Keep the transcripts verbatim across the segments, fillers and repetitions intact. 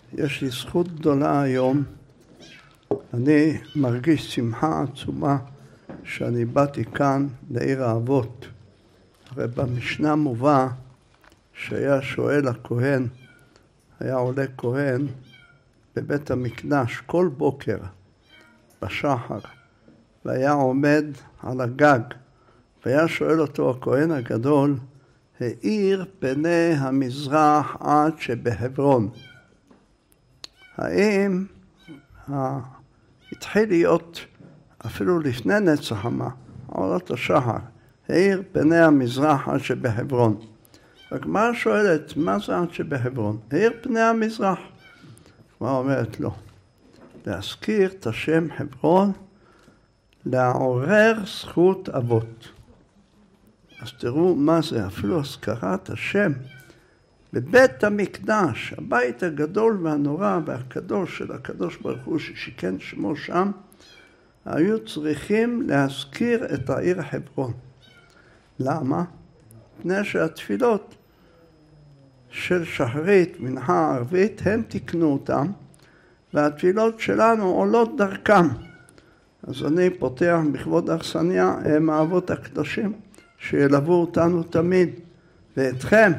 יש לי זכות גדולה היום. אני מרגיש שמחה עצומה שאני באתי כאן לעיר האבות. הרי במשנה מובא שהיה שואל הכהן, היה עולה כהן בבית המקדש כל בוקר בשחר, והיה עומד על הגג, והיה שואל אותו הכהן הגדול, האיר פני המזרח עד שבחברון. האם התחיל להיות אפילו לפני נצח חמה, עולות השחר, האיר פני המזרח עד שבחברון. הגמרא שואלת, מה זה עד שבחברון? האיר פני המזרח. הגמרא אומרת לו, להזכיר את השם חברון, לעורר זכות אבות. אז תראו מה זה, אפילו הזכרת השם בבית המקדש, הבית הגדול והנורא והקדוש של הקדוש ברוך הוא ששיכן שמו שם, היו צריכים להזכיר את העיר חברון. למה? מפני שהתפילות של שחרית, מנחה ערבית, הם תקנו אותם, והתפילות שלנו עולות דרכם. אז אני פותח בכבוד אכסניה, הם האבות הקדושים, שילוו אותנו תמיד, ואתכם,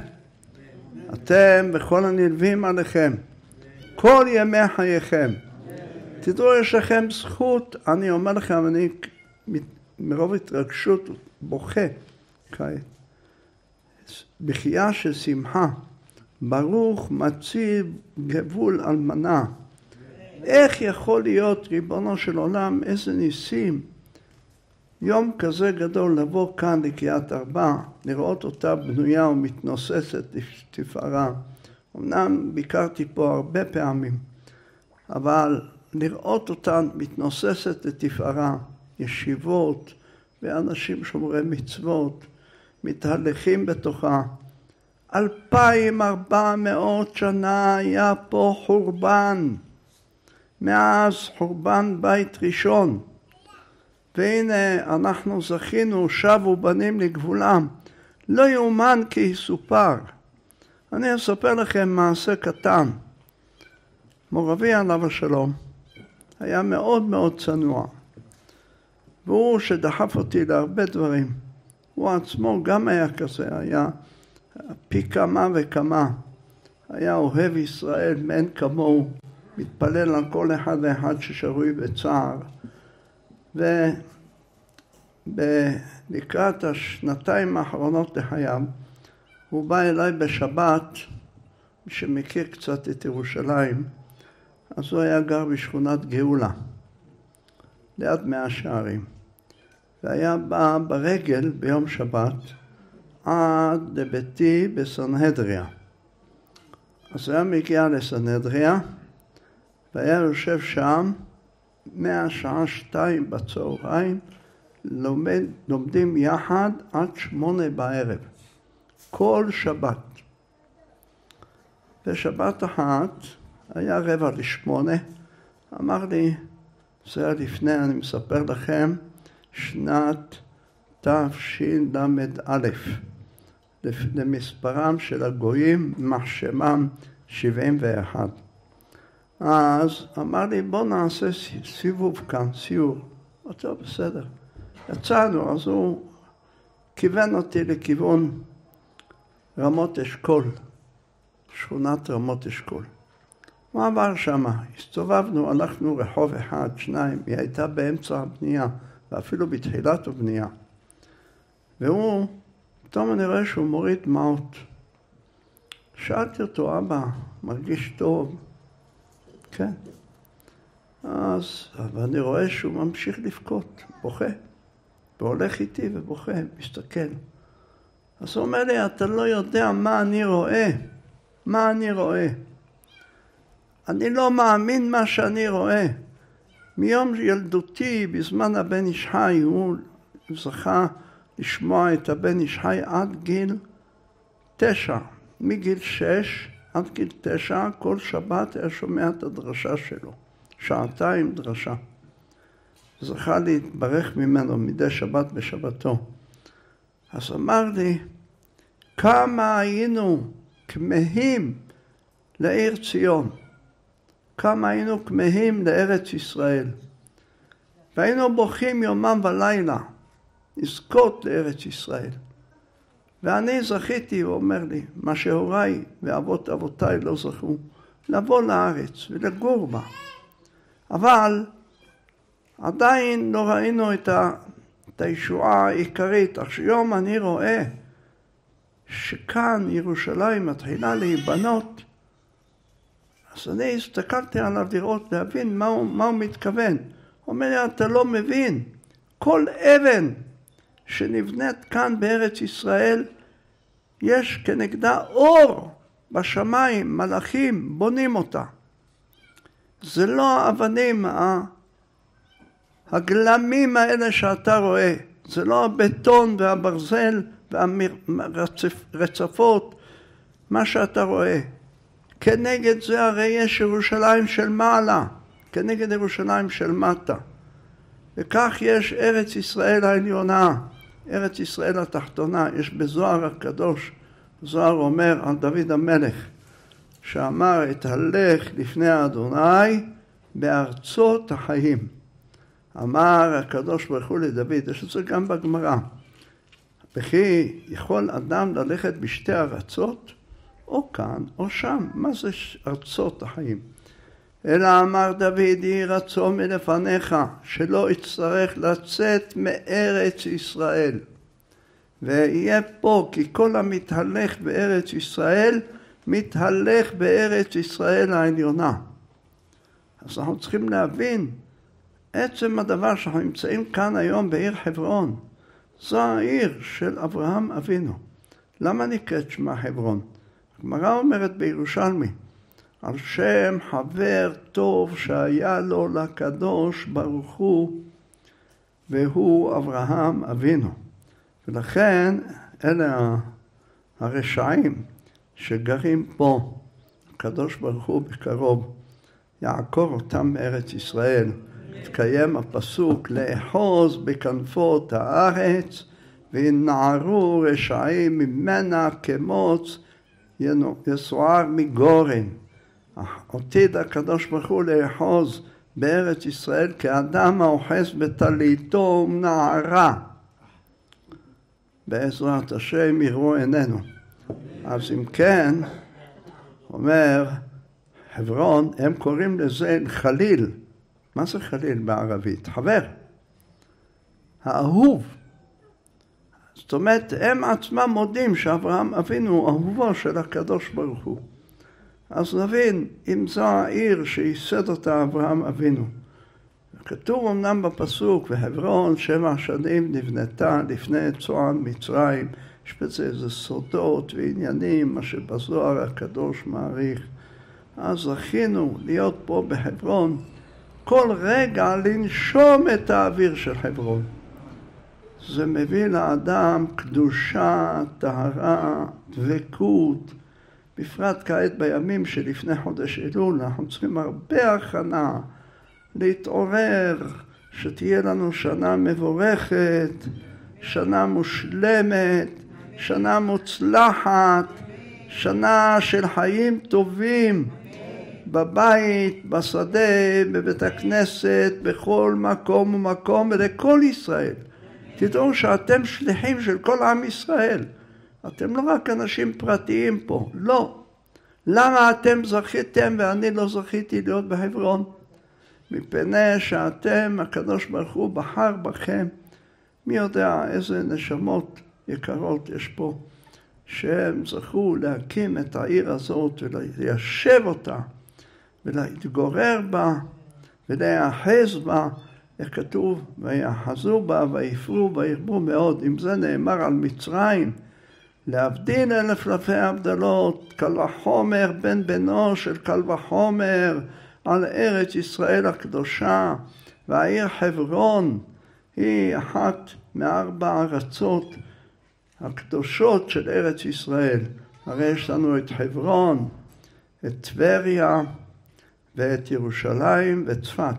אתם וכל הנלווים עליכם, כל ימי חייכם. תדעו, יש לכם זכות, אני אומר לכם, אני מרוב התרגשות בוכה כעת. בחייה של שמחה, ברוך מציב גבול אלמנה. איך יכול להיות, ריבונו של עולם, איזה ניסים, יום כזה גדול לבוא כאן לקריית ארבע, לראות אותה בנויה ומתנוססת לתפארה. אמנם ביקרתי פה הרבה פעמים, אבל לראות אותה מתנוססת לתפארה, ישיבות ואנשים שומרי מצוות, מתהלכים בתוכה. אלפיים ארבע מאות שנה היה פה חורבן, מאז חורבן בית ראשון. והנה אנחנו זכינו, שבו בנים לגבולם. לא יאומן כי יסופר. אני אספר לכם מעשה קטן. מורבי עליו השלום היה מאוד מאוד צנוע. והוא שדחף אותי להרבה דברים. הוא עצמו גם היה כזה, היה פי כמה וכמה. היה אוהב ישראל מאין כמוהו. מתפלל על כל אחד ואחד ששרוי בצער. ולקראת השנתיים האחרונות לחייו, הוא בא אליי בשבת, מי שמכיר קצת את ירושלים, אז הוא היה גר בשכונת גאולה, ליד מאה שערים. והיה בא ברגל ביום שבת עד לביתי בסנהדריה. אז הוא היה מגיע לסנהדריה, והיה יושב שם, מהשעה שתיים בצהריים, לומד, לומדים יחד עד שמונה בערב. כל שבת. בשבת אחת, היה רבע לשמונה, אמר לי, זה היה לפני, אני מספר לכם, שנת תשל"א, למספרם של הגויים, מחשמם שבעים ואחת. אז אמר לי, בוא נעשה סיבוב כאן, סיור. אותו בסדר. יצאנו, אז הוא כיוון אותי לכיוון רמות אשכול, שכונת רמות אשכול. מה עבר שם? הסתובבנו, הלכנו רחוב אחד, שניים, היא הייתה באמצע הבנייה, ואפילו בתחילת הבנייה. והוא, פתאום אני רואה שהוא מוריד דמעות. שאלתי אותו, אבא, מרגיש טוב? כן. אז, אבל אני רואה שהוא ממשיך לבכות, בוכה. והולך איתי ובוכה, מסתכל. אז הוא אומר לי, אתה לא יודע מה אני רואה. מה אני רואה. אני לא מאמין מה שאני רואה. מיום ילדותי, בזמן הבן איש חי, הוא זכה לשמוע את הבן איש חי עד גיל תשע. מגיל שש עד גיל תשע, כל שבת היה שומע את הדרשה שלו. שעתיים דרשה. זכה להתברך ממנו מדי שבת בשבתו. אז אמר לי, כמה היינו כמהים לעיר ציון. כמה היינו כמהים לארץ ישראל. והיינו בוכים יומם ולילה, לזכות לארץ ישראל. ואני זכיתי, הוא אומר לי, מה שהוריי ואבות אבותיי לא זכו, לבוא לארץ ולגור בה. אבל עדיין לא ראינו את, ה, את הישועה העיקרית. אך שיום אני רואה שכאן ירושלים מתחילה להיבנות, אז אני הסתכלתי עליו לראות, להבין מה הוא, מה הוא מתכוון. הוא אומר לי, אתה לא מבין, כל אבן שנבנית כאן בארץ ישראל, יש כנגדה אור בשמיים, מלאכים בונים אותה. זה לא האבנים, הגלמים האלה שאתה רואה, זה לא הבטון והברזל והרצפות, מה שאתה רואה. כנגד זה הרי יש ירושלים של מעלה, כנגד ירושלים של מטה. וכך יש ארץ ישראל העליונה, ארץ ישראל התחתונה. יש בזוהר הקדוש, זוהר אומר על דוד המלך, שאמר התהלך לפני אדוני בארצות החיים. אמר הקדוש ברוך הוא לדוד, יש את זה גם בגמרא, וכי יכול אדם ללכת בשתי ארצות, או כאן או שם. מה זה ארצות החיים? אלא אמר דוד, יהי רצון מלפניך, שלא יצטרך לצאת מארץ ישראל. ויהיה פה, כי כל המתהלך בארץ ישראל, מתהלך בארץ ישראל העליונה. אז אנחנו צריכים להבין, עצם הדבר שאנחנו נמצאים כאן היום בעיר חברון, זו העיר של אברהם אבינו. למה נקראת שמה חברון? הגמרא אומרת בירושלמי, על שם חבר טוב שהיה לו לקדוש ברוך הוא, והוא אברהם אבינו. ולכן אלה הרשעים שגרים פה, הקדוש ברוך הוא בקרוב יעקור אותם מארץ ישראל. התקיים הפסוק, לאחוז בכנפות הארץ וינערו רשעים ממנה כמוץ יסוער מגורן. עתיד הקדוש ברוך הוא לאחוז בארץ ישראל כאדם האוחז בטליתו ונערה. בעזרת השם יראו עינינו. אז אם כן, אומר חברון, הם קוראים לזה חליל. מה זה חליל בערבית? חבר. האהוב. זאת אומרת, הם עצמם מודים שאברהם אבינו הוא אהובו של הקדוש ברוך הוא. אז נבין, אם זו העיר שייסד אותה אברהם אבינו. כתוב אמנם בפסוק, וחברון שבע שנים נבנתה לפני צוען מצרים. יש בזה איזה סודות ועניינים, מה שבזוהר הקדוש מעריך. אז זכינו להיות פה בחברון, כל רגע לנשום את האוויר של חברון. זה מביא לאדם קדושה, טהרה, דבקות, בפרט כעת בימים שלפני חודש אלול, אנחנו צריכים הרבה הכנה, להתעורר, שתהיה לנו שנה מבורכת, שנה מושלמת, שנה מוצלחת, שנה של חיים טובים, בבית, בשדה, בבית הכנסת, בכל מקום ומקום, ולכל ישראל. תדעו שאתם שליחים של כל עם ישראל. אתם לא רק אנשים פרטיים פה, לא. למה אתם זכיתם ואני לא זכיתי להיות בחברון? מפני שאתם, הקדוש ברוך הוא בחר בכם. מי יודע איזה נשמות יקרות יש פה, שהם זכו להקים את העיר הזאת וליישב אותה, ולהתגורר בה, ולהיאחז בה. איך כתוב? ויאחזו בה ויפרו וירבו מאוד. אם זה נאמר על מצרים, להבדיל אלף אלפי הבדלות, קל וחומר בן בנו של קל וחומר על ארץ ישראל הקדושה. והעיר חברון היא אחת מארבע ארצות הקדושות של ארץ ישראל. הרי יש לנו את חברון, את טבריה ואת ירושלים וצפת.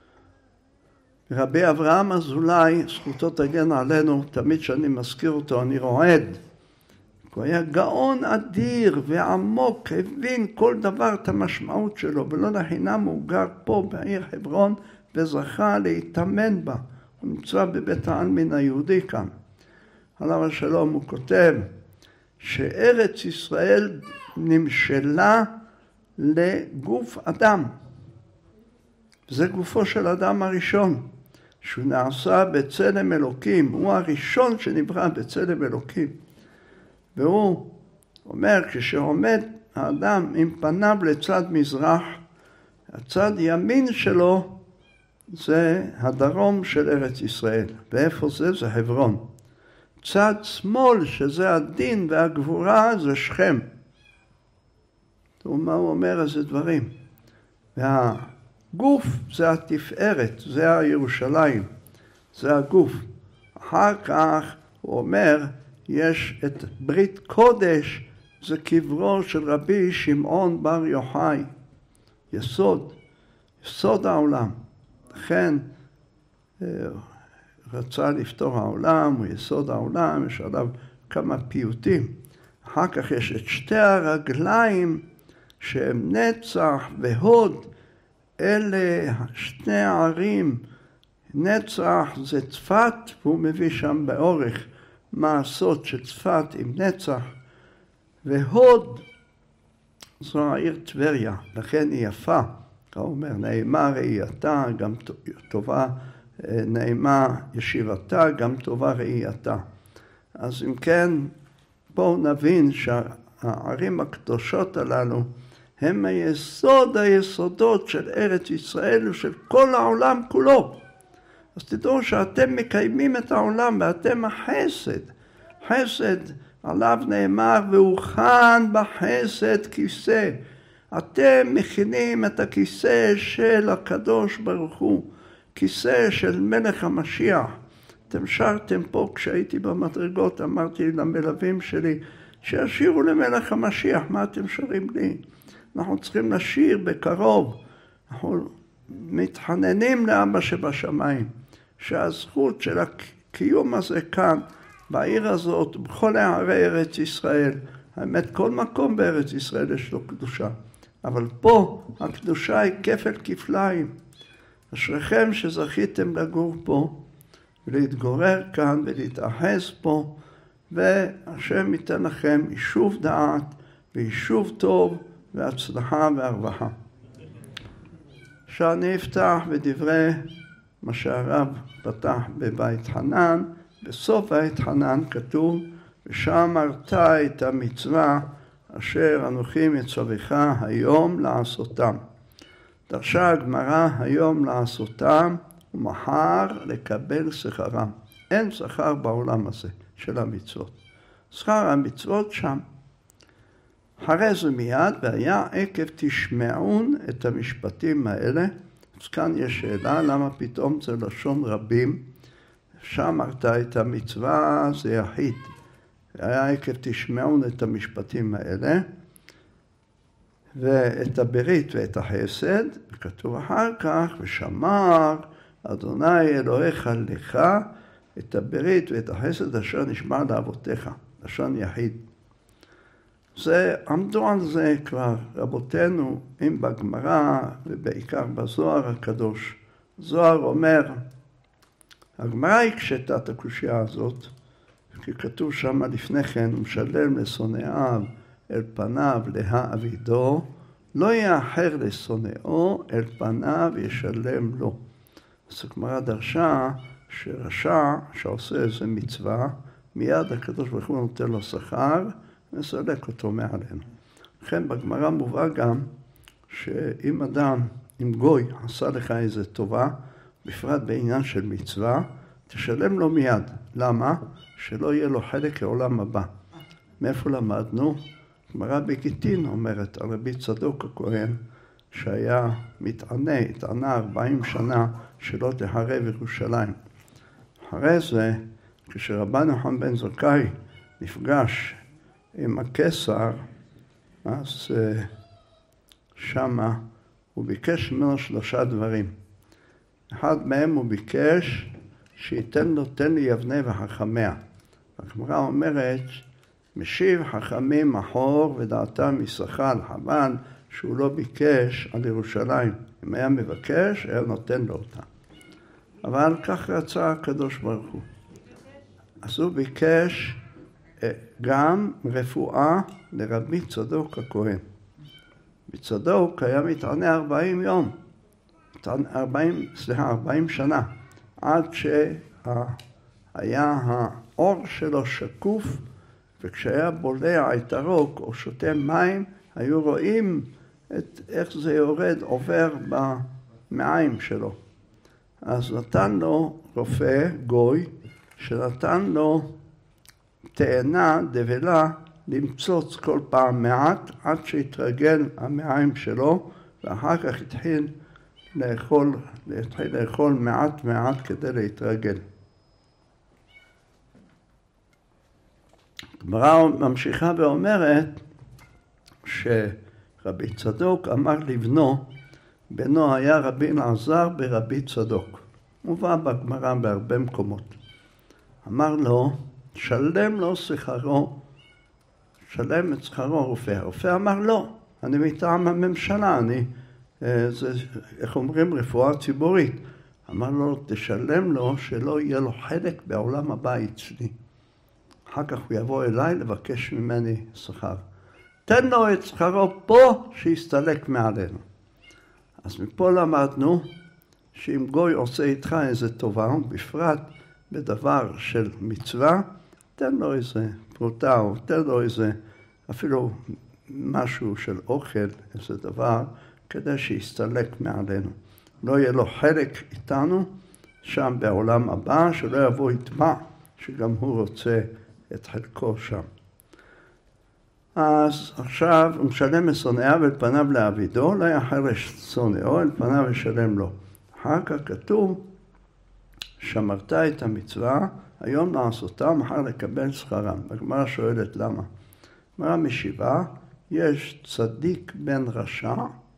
רבי אברהם אזולאי, זכותו תגן עלינו, תמיד שאני מזכיר אותו אני רועד. הוא היה גאון אדיר ועמוק, הבין כל דבר את המשמעות שלו, ולא לחינם הוא גר פה בעיר חברון וזכה להתאמן בה. הוא נמצא בבית העלמין היהודי כאן. עליו השלום הוא כותב שארץ ישראל נמשלה לגוף אדם. זה גופו של אדם הראשון, שהוא נעשה בצלם אלוקים. הוא הראשון שנברא בצלם אלוקים. והוא אומר, כשעומד האדם עם פניו לצד מזרח, הצד ימין שלו זה הדרום של ארץ ישראל. ואיפה זה? זה חברון. צד שמאל, שזה הדין והגבורה, זה שכם. ומה הוא אומר? איזה דברים. והגוף זה התפארת, זה הירושלים, זה הגוף. אחר כך הוא אומר, יש את ברית קודש, זה קברו של רבי שמעון בר יוחאי. יסוד, יסוד העולם. לכן רצה לפתור העולם, הוא יסוד העולם, יש עליו כמה פיוטים. אחר כך יש את שתי הרגליים שהם נצח והוד, אלה שני הערים. נצח זה צפת, והוא מביא שם באורך מה הסוד של צפת עם נצח, והוד זו העיר טבריה, לכן היא יפה. הוא אומר, נעימה ראייתה, גם טובה, נעימה ישיבתה, גם טובה ראייתה. אז אם כן, בואו נבין שהערים הקדושות הללו הם היסוד היסודות של ארץ ישראל ושל כל העולם כולו. אז תדעו שאתם מקיימים את העולם ואתם החסד. חסד עליו נאמר, והוכן בחסד כיסא. אתם מכינים את הכיסא של הקדוש ברוך הוא, כיסא של מלך המשיח. אתם שרתם פה, כשהייתי במדרגות, אמרתי למלווים שלי, שישירו למלך המשיח. מה אתם שרים לי? אנחנו צריכים לשיר בקרוב. אנחנו מתחננים לאבא שבשמיים, שהזכות של הקיום הזה כאן, בעיר הזאת, בכל הערי ארץ ישראל, האמת, כל מקום בארץ ישראל יש לו קדושה. אבל פה הקדושה היא כפל כפליים. אשריכם שזכיתם לגור פה, ולהתגורר כאן ולהתאחז פה, והשם ייתן לכם יישוב דעת ויישוב טוב והצלחה והרווחה. שאני אפתח בדברי מה שהרב פתח בבית חנן. בסוף בית חנן כתוב, ושמרת את המצווה אשר אנוכי מצווך היום לעשותם. דרשה הגמרא היום לעשותם ומחר לקבל שכרם. אין שכר בעולם הזה של המצוות. שכר המצוות שם. אחרי זה מיד, והיה עקב תשמעון את המשפטים האלה. אז כאן יש שאלה, למה פתאום זה לשון רבים? שמרת את המצווה זה יחיד. היה עקב תשמעון את המשפטים האלה, ואת הברית ואת החסד, וכתוב אחר כך, ושמר אדוני אלוהיך לך את הברית ואת החסד אשר נשמע לאבותיך, לשון יחיד. זה, עמדו על זה כבר רבותינו, אם בגמרא ובעיקר בזוהר הקדוש. זוהר אומר, הגמרא הקשתה את הקושיה הזאת, כי כתוב שם לפני כן, הוא משלם לשונאיו אל פניו להעבידו, לא יאחר לשונאו אל פניו ישלם לו. אז הגמרא דרשה שרשע שעושה איזה מצווה, מיד הקדוש ברוך הוא נותן לו שכר, וסלק אותו מעלינו. לכן בגמרא מובא גם שאם אדם, אם גוי עשה לך איזה טובה, בפרט בעניין של מצווה, תשלם לו מיד. למה? שלא יהיה לו חלק לעולם הבא. מאיפה למדנו? גמרא בגיטין אומרת על רבי צדוק הכהן, שהיה מתענה, התענה ארבעים שנה שלא תחרב ירושלים. אחרי זה, כשרבן נחמן בן זכאי נפגש עם הקיסר, אז שמה הוא ביקש ממנו שלושה דברים. אחד מהם הוא ביקש שייתן לו, תן לי יבנה וחכמיה. הגמרא אומרת, משיב חכמים מחור ודעתם יששכר, חבל שהוא לא ביקש על ירושלים. אם היה מבקש, היה נותן לו אותה. אבל כך רצה הקדוש ברוך הוא. אז הוא ביקש גם רפואה לרבי צדוק הכהן. בצדוק היה מתענה ארבעים יום, ארבעים, סליחה, ארבעים שנה, עד שהיה האור שלו שקוף, וכשהיה בולע את הרוק או שותה מים, היו רואים את איך זה יורד, עובר במעיים שלו. אז נתן לו רופא, גוי, שנתן לו תאנה, דבלה, למצוץ כל פעם מעט, עד שהתרגל המעיים שלו, ואחר כך התחיל לאכול, התחיל לאכול מעט מעט כדי להתרגל. הגמרא ממשיכה ואומרת שרבי צדוק אמר לבנו, בנו היה רבי אלעזר ברבי צדוק. מובא בגמרא בהרבה מקומות. אמר לו, שלם לו שכרו, שלם את שכרו הרופא. הרופא אמר לא, אני מטעם הממשלה, אני, זה, איך אומרים, רפואה ציבורית. אמר לו, תשלם לו שלא יהיה לו חלק בעולם הבא אצלי. אחר כך הוא יבוא אליי לבקש ממני שכר. תן לו את שכרו פה שיסתלק מעלינו. אז מפה למדנו שאם גוי עושה איתך איזה טובה, בפרט בדבר של מצווה, תן לו איזה פרוטה או תן לו איזה אפילו משהו של אוכל, איזה דבר, כדי שיסתלק מעלינו. לא יהיה לו חלק איתנו שם בעולם הבא, שלא יבוא יטמע, שגם הוא רוצה את חלקו שם. אז עכשיו הוא משלם משונאיו אל פניו לעבידו, לא יחרש שונאו אל פניו ושלם לו. אחר כך כתוב, שמרת את המצווה, היום לעשותה, מחר לקבל שכרם. הגמרא שואלת למה. הגמרא משיבה, יש צדיק בן רשע,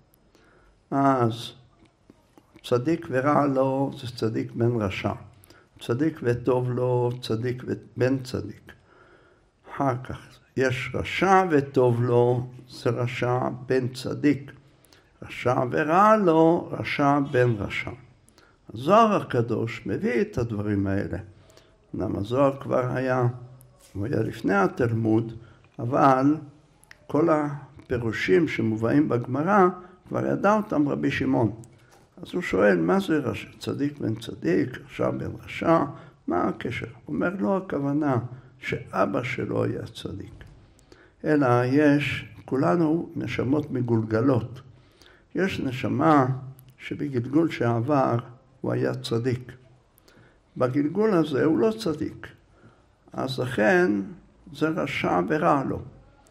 אז צדיק ורע לו זה צדיק בן רשע. צדיק וטוב לו, צדיק ובן צדיק. אחר כך יש רשע וטוב לו, זה רשע בן צדיק. רשע ורע לו, רשע בן רשע. הזוהר הקדוש מביא את הדברים האלה. למה הזוהר כבר היה, הוא היה לפני התלמוד, אבל כל הפירושים שמובאים בגמרא, כבר ידע אותם רבי שמעון. אז הוא שואל, מה זה רשע? צדיק בן צדיק, רשע בן רשע, מה הקשר? הוא אומר לו הכוונה שאבא שלו היה צדיק. אלא יש, כולנו נשמות מגולגלות. יש נשמה שבגלגול שעבר הוא היה צדיק. בגלגול הזה הוא לא צדיק. אז לכן זה רשע ורע לו.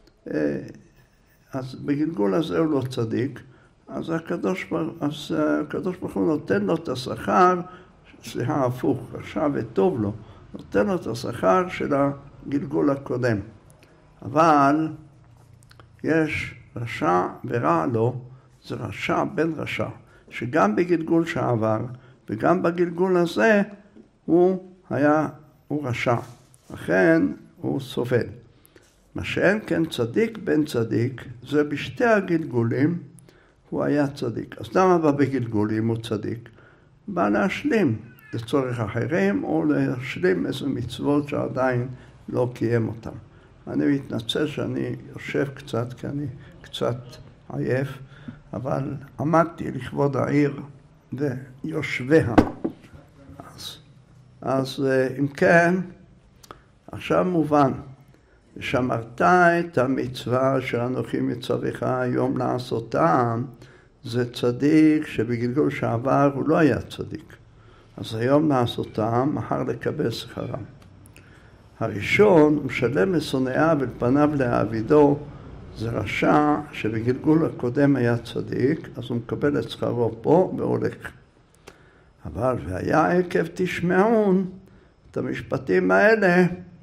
אז בגלגול הזה הוא לא צדיק. אז הקדוש ברוך הוא נותן לו את השכר, סליחה, הפוך, רשע וטוב לו, נותן לו את השכר של הגלגול הקודם. אבל יש רשע ורע לו, זה רשע בן רשע, שגם בגלגול שעבר וגם בגלגול הזה הוא היה, הוא רשע, לכן הוא סובל. מה שאין כן צדיק בן צדיק, זה בשתי הגלגולים הוא היה צדיק. אז למה בא בגלגולים הוא צדיק? בא להשלים לצורך אחרים, או להשלים איזה מצוות שעדיין לא קיים אותם. אני מתנצל שאני יושב קצת, כי אני קצת עייף, אבל עמדתי לכבוד העיר ויושביה. אז, אז אם כן, עכשיו מובן, ושמרת את המצווה שאנוכי מצווך היום לעשותם, זה צדיק שבגלגול שעבר הוא לא היה צדיק. אז היום לעשותם, מחר לקבל שכרם. הראשון, הוא משלם לשונאיו אל פניו להעבידו, זה רשע שבגלגול הקודם היה צדיק, אז הוא מקבל את שכרו פה והולך. אבל והיה עקב תשמעון, את המשפטים האלה,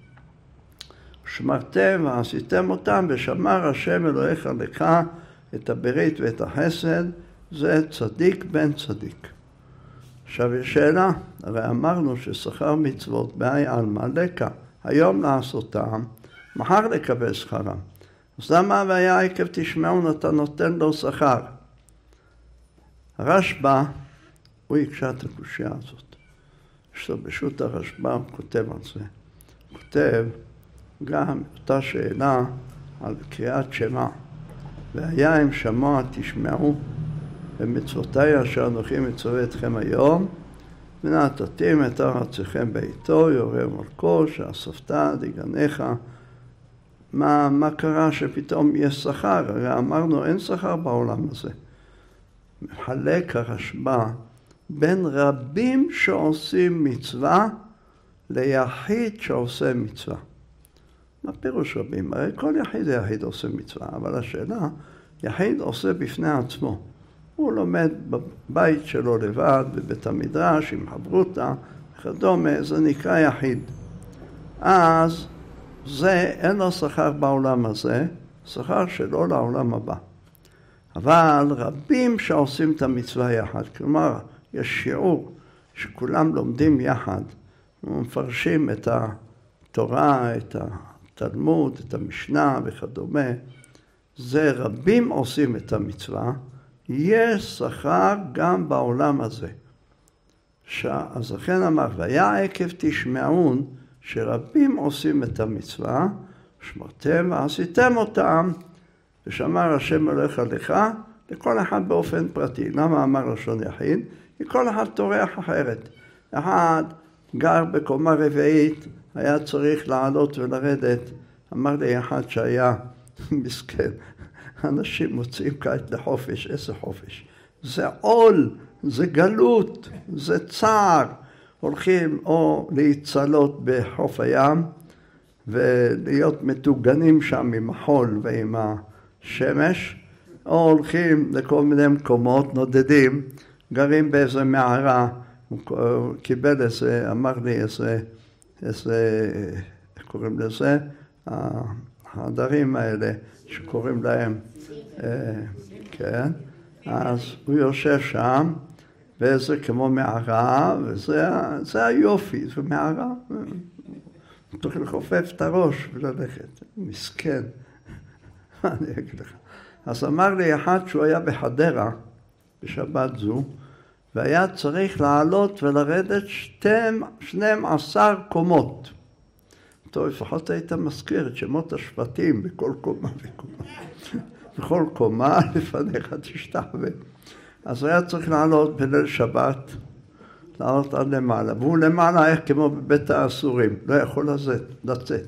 שמרתם ועשיתם אותם, ושמר השם אלוהיך לך את הברית ואת החסד, זה צדיק בן צדיק. עכשיו יש שאלה, הרי אמרנו ששכר מצוות בהי עלמא לקה, היום לעשותם, מחר לקבל שכרם. אז למה והיה עקב תשמעון אתה נותן לו שכר? הרשב"א, הוא יקשה את הקושיה הזאת. יש לו בשו"ת הרשב"א, הוא כותב על זה. הוא כותב גם אותה שאלה על קריאת שמע. והיה אם שמוע תשמעו במצוותיי אשר אנוכי מצווה אתכם היום, ונתתים את ארצכם בעיתו, יורה מלכו, שאספת דגניך. מה, מה קרה שפתאום יש שכר? הרי אמרנו אין שכר בעולם הזה. מחלק הרשב"א בין רבים שעושים מצווה ליחיד שעושה מצווה. מה פירוש רבים? הרי כל יחיד יחיד עושה מצווה, אבל השאלה, יחיד עושה בפני עצמו. הוא לומד בבית שלו לבד, בבית המדרש, עם חברותא, וכדומה, זה נקרא יחיד. אז זה אין לו שכר בעולם הזה, שכר שלו לעולם הבא. אבל רבים שעושים את המצווה יחד, כלומר, יש שיעור שכולם לומדים יחד, ומפרשים את התורה, את התלמוד, את המשנה וכדומה, זה רבים עושים את המצווה, יש שכר גם בעולם הזה. אז לכן אמר, והיה עקב תשמעון, שרבים עושים את המצווה, שמרתם ועשיתם אותם, ושמר השם הולך עליך, לכל אחד באופן פרטי. למה אמר לשון יחיד? כי כל אחד טורח אחרת. אחד גר בקומה רביעית, היה צריך לעלות ולרדת. אמר לי אחד שהיה מסכן, אנשים מוצאים כעת לחופש, איזה חופש? זה עול, זה גלות, זה צער. הולכים או להצלות בחוף הים, ולהיות מתוגנים שם עם החול ועם השמש, או הולכים לכל מיני מקומות נודדים, גרים באיזה מערה, הוא קיבל איזה, אמר לי איזה, איזה, איך קוראים לזה? החדרים האלה שקוראים להם, כן, אז הוא יושב שם, וזה כמו מערה, וזה זה היופי, זה מערה, צריך לחופף את הראש וללכת, מסכן, מה אני אגיד לך? אז אמר לי אחד שהוא היה בחדרה, בשבת זו, והיה צריך לעלות ולרדת שתים עשר קומות. טוב, לפחות היית מזכיר את שמות השבטים בכל קומה וקומה. בכל קומה לפניך תשתחווה. אז היה צריך לעלות בליל שבת, לעלות עד למעלה. והוא למעלה איך כמו בבית האסורים, לא יכול לצאת. לצאת.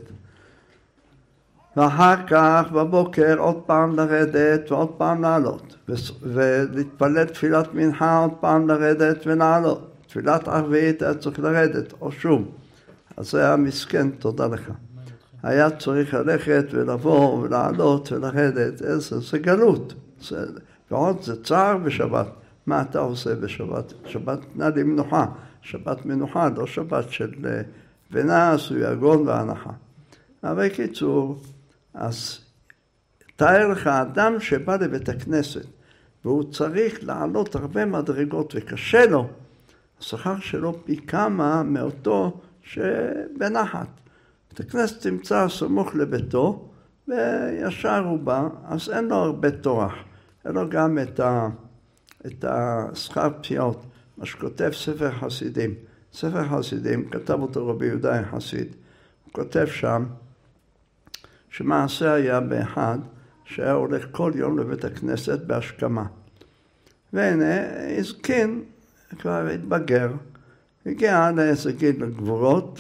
ואחר כך בבוקר עוד פעם לרדת ועוד פעם לעלות. ולהתפלל תפילת מנחה עוד פעם לרדת ולעלות. תפילת ערבית היה צריך לרדת, או שום. אז זה היה מסכן, תודה לך. היה צריך ללכת ולבוא ולעלות ולרדת, איזה, זה גלות. זה, ועוד זה צער בשבת. מה אתה עושה בשבת? שבת נע לי מנוחה. שבת מנוחה, לא שבת של ונס ויגון והנחה. אבל קיצור, אז תאר לך אדם שבא לבית הכנסת, והוא צריך לעלות הרבה מדרגות וקשה לו, השכר שלו פי כמה מאותו שבנחת. בית הכנסת תמצא סמוך לביתו, וישר הוא בא, אז אין לו הרבה טורח. אין לו גם את, ה, את השכר פציעות, מה שכותב ספר חסידים. ספר חסידים, כתב אותו רבי יהודה חסיד. הוא כותב שם, שמעשה היה באחד, שהיה הולך כל יום לבית הכנסת בהשכמה. והנה, הזקין, כבר התבגר, הגיע לאיזה גיל לגבורות,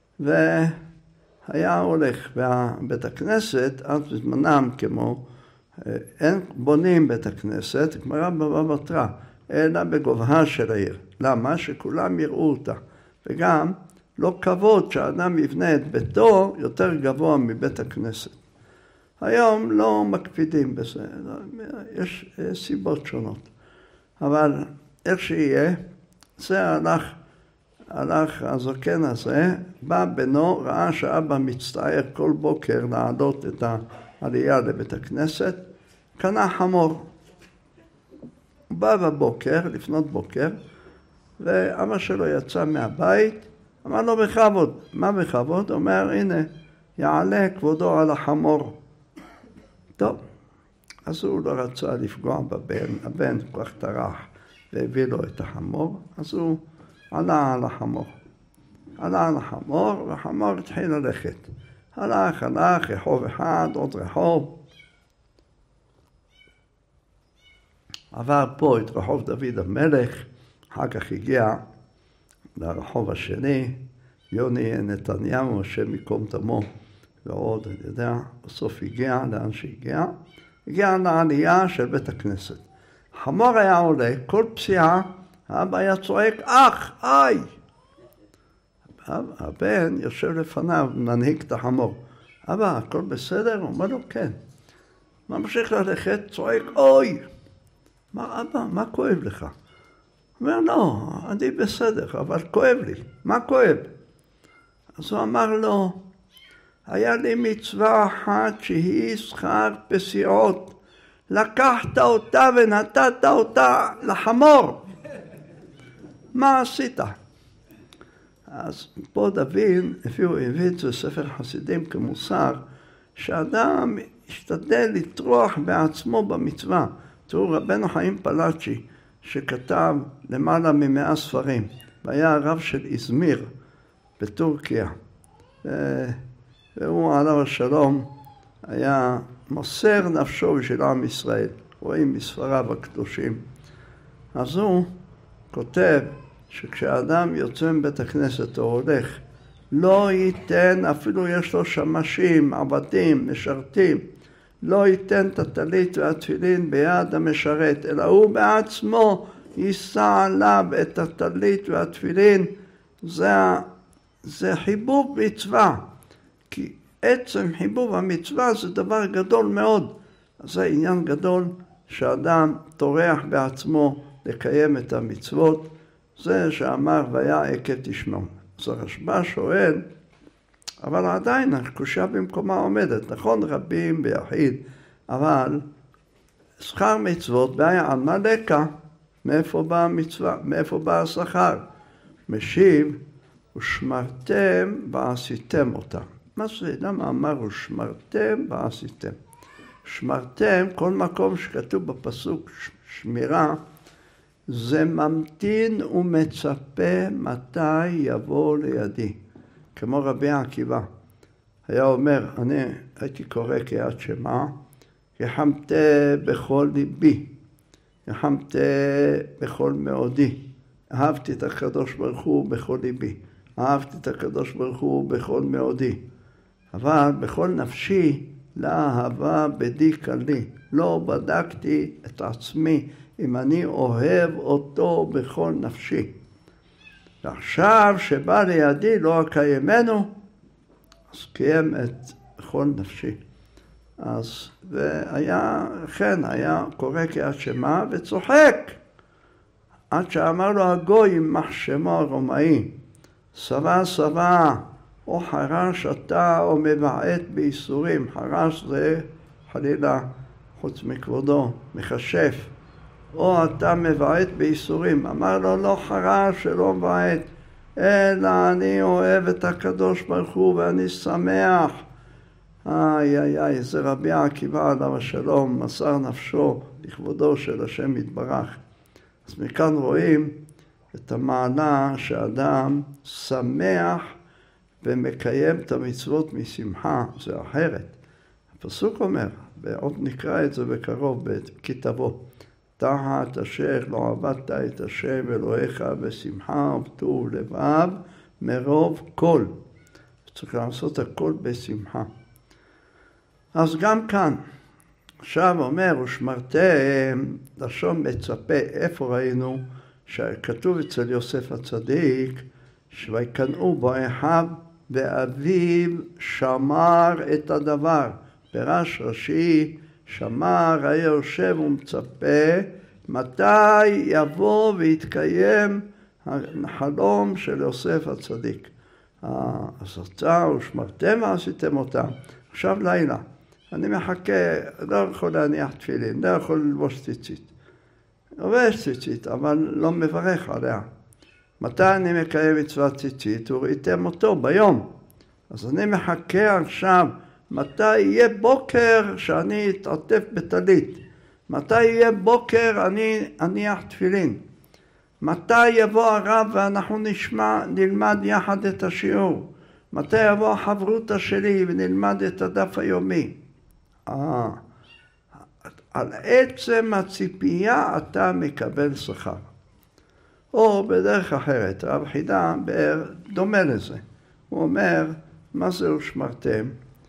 והיה הולך בבית הכנסת, אז בזמנם כמו, אין בונים בית הכנסת, כמו בבא בתרא, אלא בגובהה של העיר. למה? שכולם יראו אותה. וגם לא כבוד שהאדם יבנה את ביתו יותר גבוה מבית הכנסת. היום לא מקפידים בזה, יש סיבות שונות. אבל איך שיהיה, זה הלך, הלך הזקן הזה, בא בנו, ראה שאבא מצטער כל בוקר לעלות את העלייה לבית הכנסת, קנה חמור. הוא בא בבוקר, לפנות בוקר, ואבא שלו יצא מהבית, אמר לו בכבוד. מה בכבוד? הוא אומר, הנה, יעלה כבודו על החמור. טוב, אז הוא לא רצה לפגוע בבן, הבן כל כך טרח והביא לו את החמור, אז הוא עלה על החמור. עלה על החמור, והחמור התחיל ללכת. הלך, הלך, רחוב אחד, עוד רחוב. עבר פה את רחוב דוד המלך, אחר כך הגיע לרחוב השני, יוני נתניהו, השם מקום דמו, ועוד, אני יודע, בסוף הגיע לאן שהגיע, הגיע לעלייה של בית הכנסת. החמור היה עולה, כל פסיעה, האבא היה צועק, אח, איי! הבן יושב לפניו, מנהיג את החמור. אבא, הכל בסדר? הוא אומר לו, כן. ממשיך ללכת, צועק, אוי! מה, אבא, מה כואב לך? הוא אומר, לא, אני בסדר, אבל כואב לי. מה כואב? אז הוא אמר לו, היה לי מצווה אחת שהיא שכר פסיעות. לקחת אותה ונתת אותה לחמור. מה עשית? אז פה דוד הביאו, הביא את זה ספר חסידים כמוסר, שאדם השתדל לטרוח בעצמו במצווה. תראו, רבנו חיים פלאצ'י, שכתב למעלה ממאה ספרים, והיה הרב של איזמיר בטורקיה, והוא עליו השלום היה מוסר נפשו בשביל עם ישראל, רואים בספריו הקדושים. אז הוא כותב שכשאדם יוצא מבית הכנסת או הולך, לא ייתן, אפילו יש לו שמשים, עבדים, משרתים, לא ייתן את הטלית והתפילין ביד המשרת, אלא הוא בעצמו יישא עליו את הטלית והתפילין. זה, זה חיבוב מצווה, כי עצם חיבוב המצווה זה דבר גדול מאוד. אז זה עניין גדול שאדם טורח בעצמו לקיים את המצוות. זה שאמר והיה עקב תשמעון. אז הרשב"א שואל, אבל עדיין הקושיה במקומה עומדת, נכון רבים ביחיד, אבל שכר מצוות בעיה על מה לקה? מאיפה באה המצווה? מאיפה בא השכר? משיב, ושמרתם ועשיתם אותם. מה זה? למה אמר ושמרתם ועשיתם? שמרתם, כל מקום שכתוב בפסוק שמירה, זה ממתין ומצפה מתי יבוא לידי. כמו רבי עקיבא, היה אומר, אני הייתי קורא קריאת שמע, יחמת בכל ליבי, יחמת בכל מאודי, אהבתי את הקדוש ברוך הוא בכל ליבי, אהבתי את הקדוש ברוך הוא בכל מאודי, אבל בכל נפשי לאהבה בדיקה לי, לא בדקתי את עצמי אם אני אוהב אותו בכל נפשי. ועכשיו שבא לידי לא אקיימנו, אז קיים את בכל נפשי. אז והיה, כן, היה קורא קריאת שמע וצוחק. עד שאמר לו הגוי יימח שמו הרומאי, שבע שבע, או חרש אתה או מבעט בייסורים. חרש זה חלילה חוץ מכבודו, מכשף. או אתה מבעט בייסורים. אמר לו, לא חרש שלא מבעט, אלא אני אוהב את הקדוש ברוך הוא ואני שמח. איי איי איי, זה רבי עקיבא עליו השלום, מסר נפשו לכבודו של השם יתברך. אז מכאן רואים את המעלה שאדם שמח ומקיים את המצוות משמחה, זה אחרת. הפסוק אומר, ועוד נקרא את זה בקרוב בכתבו, תחת אשר לא עבדת את השם אלוהיך בשמחה ובטוב לבב מרוב כל. צריך לעשות הכל בשמחה. אז גם כאן, עכשיו אומר, ושמרתם, לשון מצפה, איפה ראינו שכתוב אצל יוסף הצדיק, שויקנאו בו אחיו ואביו שמר את הדבר. פירש רש"י, שמר היה יושב ומצפה, מתי יבוא ויתקיים החלום של יוסף הצדיק. אז רצה ושמרתם ועשיתם אותם. עכשיו לילה, אני מחכה, לא יכול להניח תפילין, לא יכול ללבוש ציצית. לובש ציצית, אבל לא מברך עליה. מתי אני מקיים מצוות ציצית? וראיתם אותו ביום. אז אני מחכה עכשיו, מתי יהיה בוקר שאני אתעטף בטלית? מתי יהיה בוקר אני אניח תפילין? מתי יבוא הרב ואנחנו נשמע, נלמד יחד את השיעור? מתי יבוא החברותה שלי ונלמד את הדף היומי? אה, על עצם הציפייה אתה מקבל שכר. או בדרך אחרת, הרב חידה דומה לזה. הוא אומר, מה זה ושמרתם?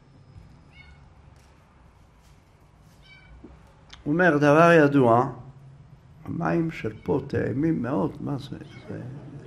הוא אומר, דבר ידוע, המים של פה טעימים מאוד, מה זה? זה...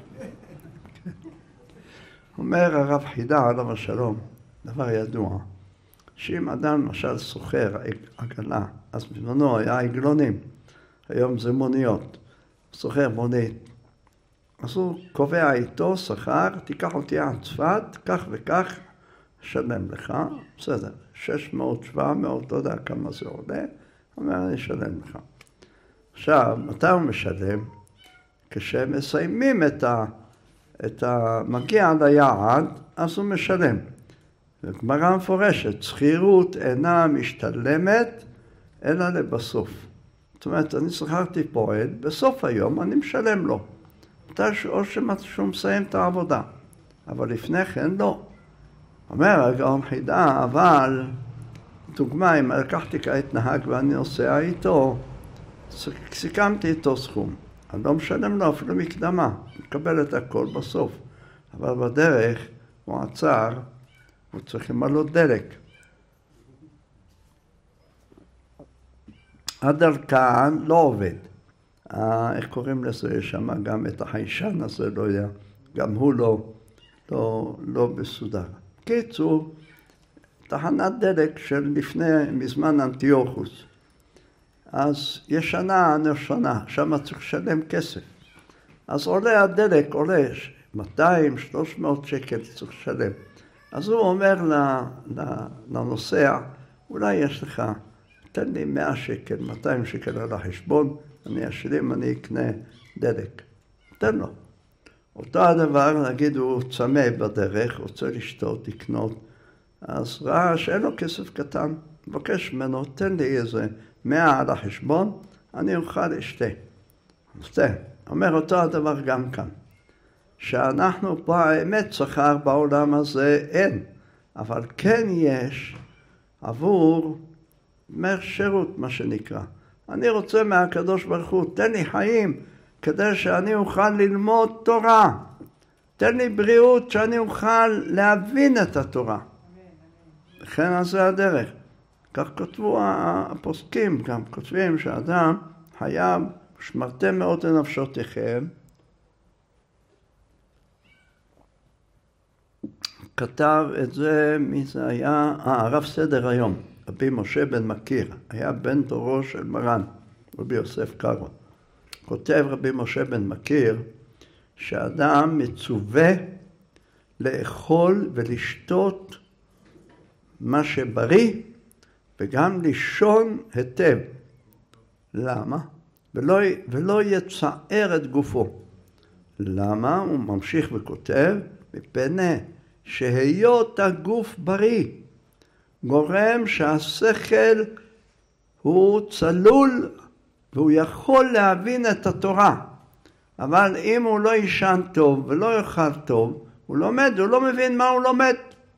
אומר הרב חידה עליו השלום, דבר ידוע, שאם אדם למשל סוחר עגלה, אז בזמנו היה עגלונים, היום זה מוניות, סוחר מונית, אז הוא קובע איתו שכר, תיקח אותי עד צפת, כך וכך, שלם לך, בסדר, שש מאות, שבע מאות, לא יודע כמה זה עולה, אומר, אני אשלם לך. עכשיו, מתי הוא משלם? כשמסיימים את ה... את ה... מגיע ליעד, אז הוא משלם. וגמרא מפורשת, שכירות אינה משתלמת, אלא לבסוף. זאת אומרת, אני שכרתי פועל, בסוף היום אני משלם לו. או שהוא מסיים את העבודה. אבל לפני כן לא. אומר הגאון חידה, אבל דוגמה, אם לקחתי כעת נהג ואני נוסע איתו, סיכמתי איתו סכום. אני לא משלם לו אפילו מקדמה, מקבל את הכל בסוף. אבל בדרך הוא עצר, הוא צריך למלא דלק. הדלקן לא עובד. אה, איך קוראים לזה? יש שם גם את החיישן הזה, לא יודע. גם הוא לא, לא, לא בסודר. קיצור, תחנת דלק של לפני, מזמן אנטיוכוס. אז ישנה, נשנה, שם צריך לשלם כסף. אז עולה הדלק, עולה מאתיים שלוש מאות שקל צריך לשלם. אז הוא אומר לנוסע, אולי יש לך, תן לי מאה שקל, מאתיים שקל על החשבון, אני אשלים, אני אקנה דלק. תן לו. אותו הדבר, נגיד, הוא צמא בדרך, רוצה לשתות, לקנות, אז ראה שאין לו כסף קטן, מבקש ממנו, תן לי איזה מאה על החשבון, אני אוכל לשתה. שתה. אומר אותו הדבר גם כאן. שאנחנו פה האמת שכר בעולם הזה אין, אבל כן יש עבור שירות, מה שנקרא. אני רוצה מהקדוש ברוך הוא, תן לי חיים כדי שאני אוכל ללמוד תורה. תן לי בריאות שאני אוכל להבין את התורה. לכן אז זה הדרך. כך כתבו הפוסקים, גם כותבים שאדם חייב, שמרתם מאוד לנפשותיכם, כתב את זה, מי זה היה? אה, הרב סדר היום, רבי משה בן מכיר, היה בן דורו של מרן, רבי יוסף קארו. כותב רבי משה בן מכיר, שאדם מצווה לאכול ולשתות מה שבריא, וגם לישון היטב. למה? ולא, ולא יצער את גופו. למה? הוא ממשיך וכותב, מפני שהיות הגוף בריא, גורם שהשכל הוא צלול, והוא יכול להבין את התורה. אבל אם הוא לא ישן טוב ולא יאכל טוב, הוא לומד, הוא לא מבין מה הוא לומד.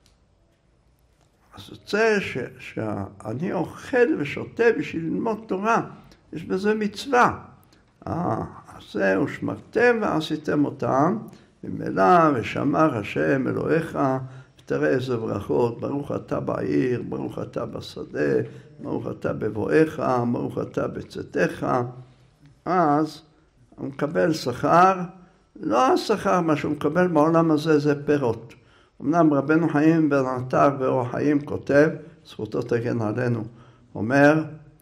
אז זה ש, שאני אוכל ושותה בשביל ללמוד תורה, יש בזה מצווה. אה, אז זהו, שמרתם ועשיתם אותם, ממילא ושמר השם אלוהיך, ותראה איזה ברכות, ברוך אתה בעיר, ברוך אתה בשדה, ברוך אתה בבואך, ברוך אתה בצאתך. אז הוא מקבל שכר, לא השכר, מה שהוא מקבל בעולם הזה זה פירות. אמנם רבנו חיים בן עטר באורח חיים כותב, זכותו תגן עלינו, אומר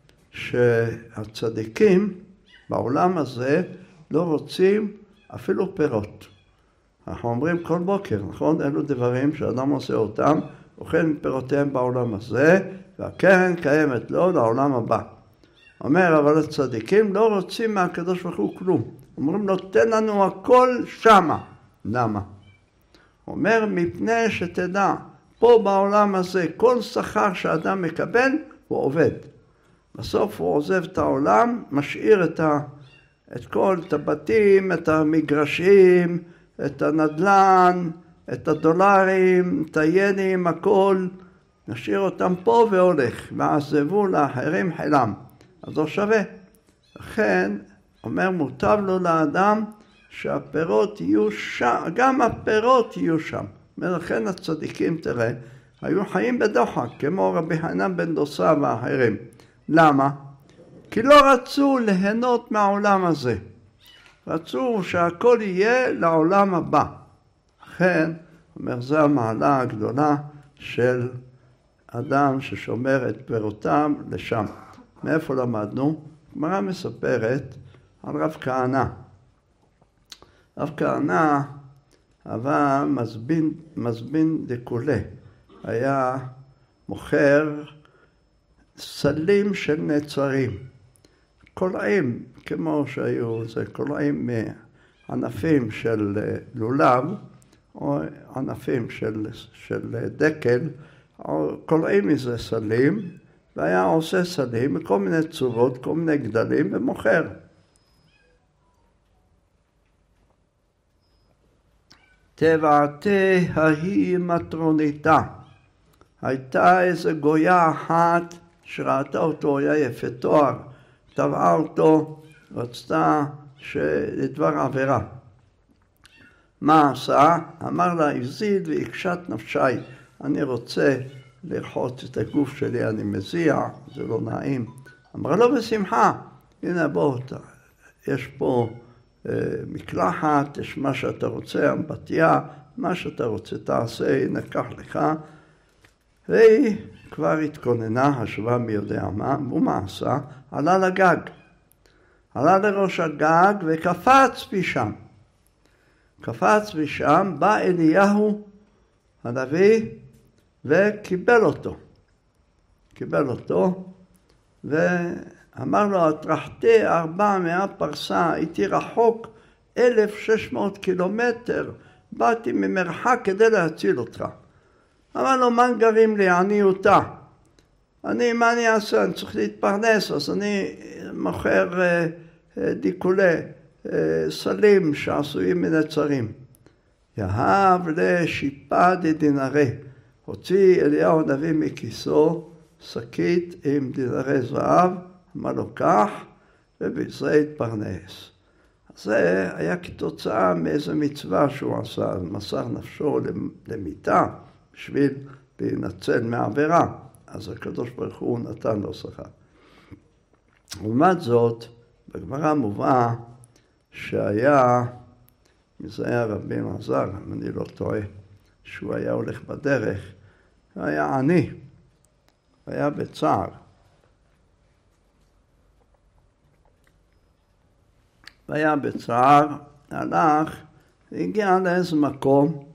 שהצדיקים בעולם הזה לא רוצים אפילו פירות. אנחנו אומרים כל בוקר, נכון? אלו דברים שאדם עושה אותם, אוכל מפירותיהם בעולם הזה, והקרן קיימת לו לעולם הבא. אומר, אבל הצדיקים לא רוצים מהקדוש ברוך הוא כלום. אומרים לו, תן לנו הכל שמה. למה? אומר, מפני שתדע, פה בעולם הזה, כל שכר שאדם מקבל הוא עובד. בסוף הוא עוזב את העולם, משאיר את, ה, את כל, את הבתים, את המגרשים, את הנדלן, את הדולרים, את הינים, הכל, נשאיר אותם פה והולך, ועזבו לאחרים חילם. אז לא שווה. לכן, אומר, מוטב לו לאדם שהפירות יהיו שם, גם הפירות יהיו שם. ולכן הצדיקים, תראה, היו חיים בדוחק, כמו רבי חנן בן דוסה ואחרים. למה? כי לא רצו ליהנות מהעולם הזה. רצו שהכל יהיה לעולם הבא. לכן, אומר, זו המעלה הגדולה של אדם ששומר את פירותיו לשם. מאיפה למדנו? הגמרא מספרת על רב כהנא. רב כהנא היה מזבין, מזבין דקולה. היה מוכר סלים של נצרים. קולעים, כמו שהיו, זה קולעים מענפים של לולב, או ענפים של, של דקל, קולעים מזה סלים, והיה עושה סלים בכל מיני צורות, כל מיני גדלים, ומוכר. תבעתי ההיא מטרוניתה. הייתה איזו גויה אחת שראתה אותו, היה יפה תואר, טבעה אותו, רצתה לדבר עבירה. מה עשה? אמר לה, הזיד והקשת נפשי, אני רוצה לרחוץ את הגוף שלי, אני מזיע, זה לא נעים. אמרה לו, בשמחה, הנה בוא, יש פה אה, מקלחת, יש מה שאתה רוצה, אמבטיה, מה שאתה רוצה תעשה, הנה קח לך. והיא כבר התכוננה, השווה מי יודע מה, ומה עשה? עלה לגג. עלה לראש הגג וקפץ משם. קפץ משם, בא אליהו הנביא וקיבל אותו. קיבל אותו ואמר לו, התרחתי ארבע מאה פרסה, הייתי רחוק אלף שש מאות קילומטר, באתי ממרחק כדי להציל אותך. אמר לו, מה גרים לי? אני אותה. אני, מה אני אעשה? אני צריך להתפרנס, אז אני מוכר אה, אה, דיקולי, אה, סלים שעשויים מנצרים. יהב לשיפה דדינרי. הוציא אליהו הנביא מכיסו שקית עם דינרי זהב, אמר לו כך, ובזה התפרנס. אז זה היה כתוצאה מאיזו מצווה שהוא עשה, מסר נפשו למיתה, בשביל להינצל מעבירה. אז הקדוש ברוך הוא נתן לו שכר. לעומת זאת, בגמרא מובא שהיה, מזה היה רבי אלעזר, אם אני לא טועה, שהוא היה הולך בדרך, היה עני, היה בצער. והיה בצער, הלך, הגיע לאיזה מקום,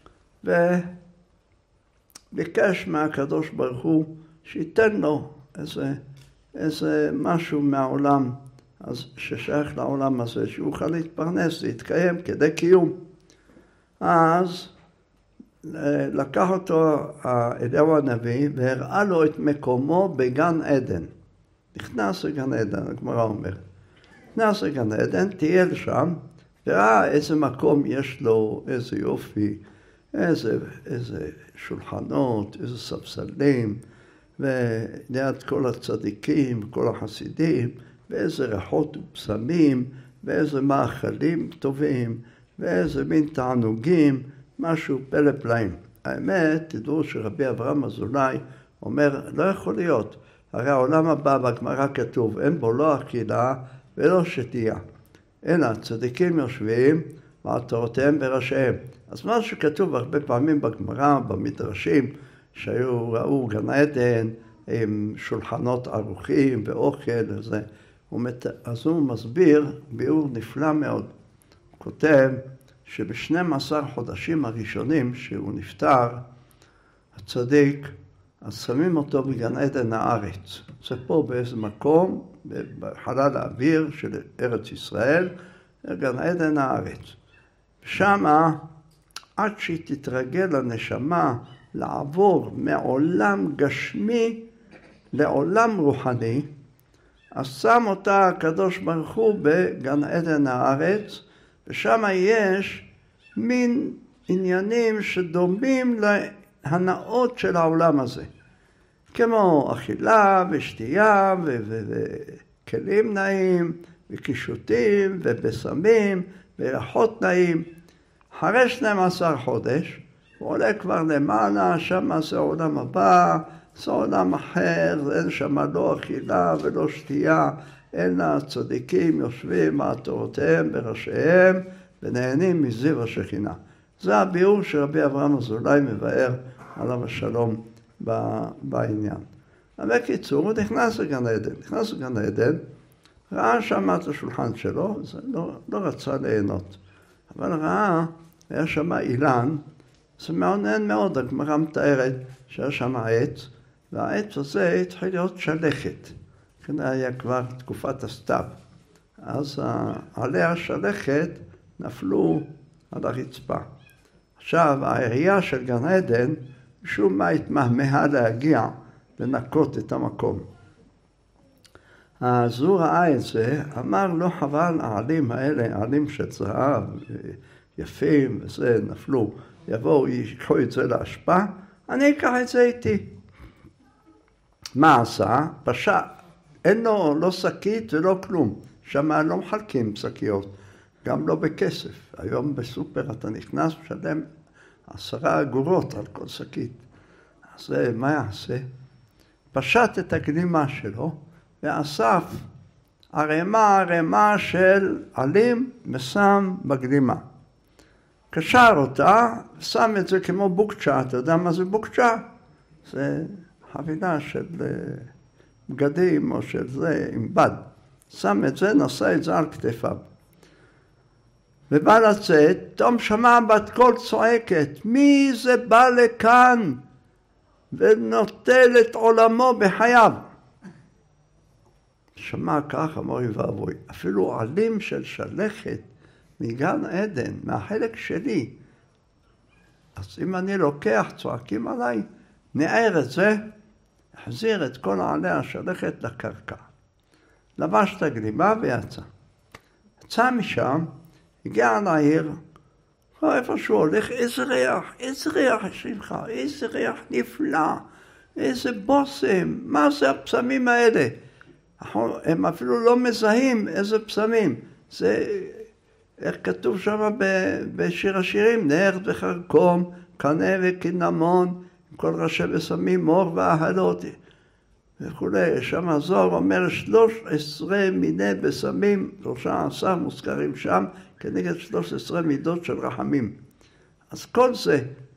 וביקש מהקדוש ברוך הוא שייתן לו איזה, איזה משהו מהעולם, אז ששייך לעולם הזה, שהוא יוכל להתפרנס, להתקיים כדי קיום. אז לקח אותו אליהו הנביא והראה לו את מקומו בגן עדן. נכנס לגן עדן, הגמרא אומרת. נכנס לגן עדן, טייל שם, וראה איזה מקום יש לו, איזה יופי, איזה, איזה שולחנות, איזה ספסלים, וליד כל הצדיקים, כל החסידים, ואיזה ריחות ופסמים, ואיזה מאכלים טובים, ואיזה מין תענוגים, משהו פלא פלאים. האמת, תדעו שרבי אברהם אזולאי אומר, לא יכול להיות. הרי העולם הבא בגמרא כתוב, אין בו לא אכילה ולא שתייה. אלא צדיקים יושבים ועטרותיהם בראשיהם. אז מה שכתוב הרבה פעמים בגמרא, במדרשים, שהיו, ראו גן עדן עם שולחנות ערוכים ואוכל וזה, אז הוא מסביר ביאור נפלא מאוד. הוא כותב שב-שנים עשר חודשים הראשונים שהוא נפטר, הצדיק, אז שמים אותו בגן עדן הארץ. זה פה באיזה מקום, בחלל האוויר של ארץ ישראל, גן עדן הארץ. שמה, עד שהיא תתרגל לנשמה לעבור מעולם גשמי לעולם רוחני, אז שם אותה הקדוש ברוך הוא בגן עדן הארץ, ושם יש מין עניינים שדומים להנאות של העולם הזה. כמו אכילה ושתייה וכלים נעים וקישוטים ובשמים וירחות נעים. אחרי שנים עשר חודש הוא עולה כבר למעלה, שם זה העולם הבא, זה עולם אחר, אין שם לא אכילה ולא שתייה, אין הצדיקים יושבים מעטורותיהם בראשיהם ונהנים מזיו השכינה. זה הביאור שרבי אברהם אזולאי מבאר עליו השלום בעניין. אבל קיצור, הוא נכנס לגן עדן, נכנס לגן עדן, ראה שם את השולחן שלו, זה לא, לא רצה ליהנות. אבל ראה, היה שם אילן, זה מעונן מאוד, הגמרא מתארת שהיה שם העץ, והעץ הזה התחיל להיות שלכת. כן, היה כבר תקופת הסתיו. אז עלי השלכת נפלו על הרצפה. עכשיו, העירייה של גן עדן, משום מה התמהמהה להגיע לנקות את המקום. אז הוא ראה את זה, אמר לא חבל העלים האלה, העלים של זהב, יפים וזה, נפלו, יבואו, ייקחו את זה להשפעה, אני אקח את זה איתי. מה עשה? פשע, אין לו לא שקית ולא כלום, שם לא מחלקים שקיות, גם לא בכסף. היום בסופר אתה נכנס ושלם עשרה אגורות על כל שקית. אז מה יעשה? פשט את הגלימה שלו ואסף ערימה ערימה של עלים ושם בגלימה. קשר אותה ושם את זה כמו בוקצ'ה. אתה יודע מה זה בוקצ'ה? זה חבילה של בגדים או של זה עם בד. שם את זה, נשא את זה על כתפיו. ובא לצאת, תום שמע בת קול צועקת, מי זה בא לכאן ונוטל את עולמו בחייו? שמע כך, אמרי ואבוי, אפילו עלים של שלכת מגן עדן, מהחלק שלי. אז אם אני לוקח, צועקים עליי, נער את זה, החזיר את כל העלי השלכת לקרקע. לבש את הגלימה ויצא. יצא משם, הגיע לעיר, איפה שהוא הולך, איזה ריח, איזה ריח יש לך, איזה ריח נפלא, איזה בוסם, מה זה הפסמים האלה? הם אפילו לא מזהים איזה פסמים. זה, איך כתוב שם בשיר השירים, נר וחרקום, קנה וקינמון, כל ראשי בסמים, מור ואהלות וכולי. שם הזוהר אומר שלוש עשרה מיני בסמים, שלושה עשר מוזכרים שם, כנגד שלוש עשרה מידות של רחמים. אז כל זה,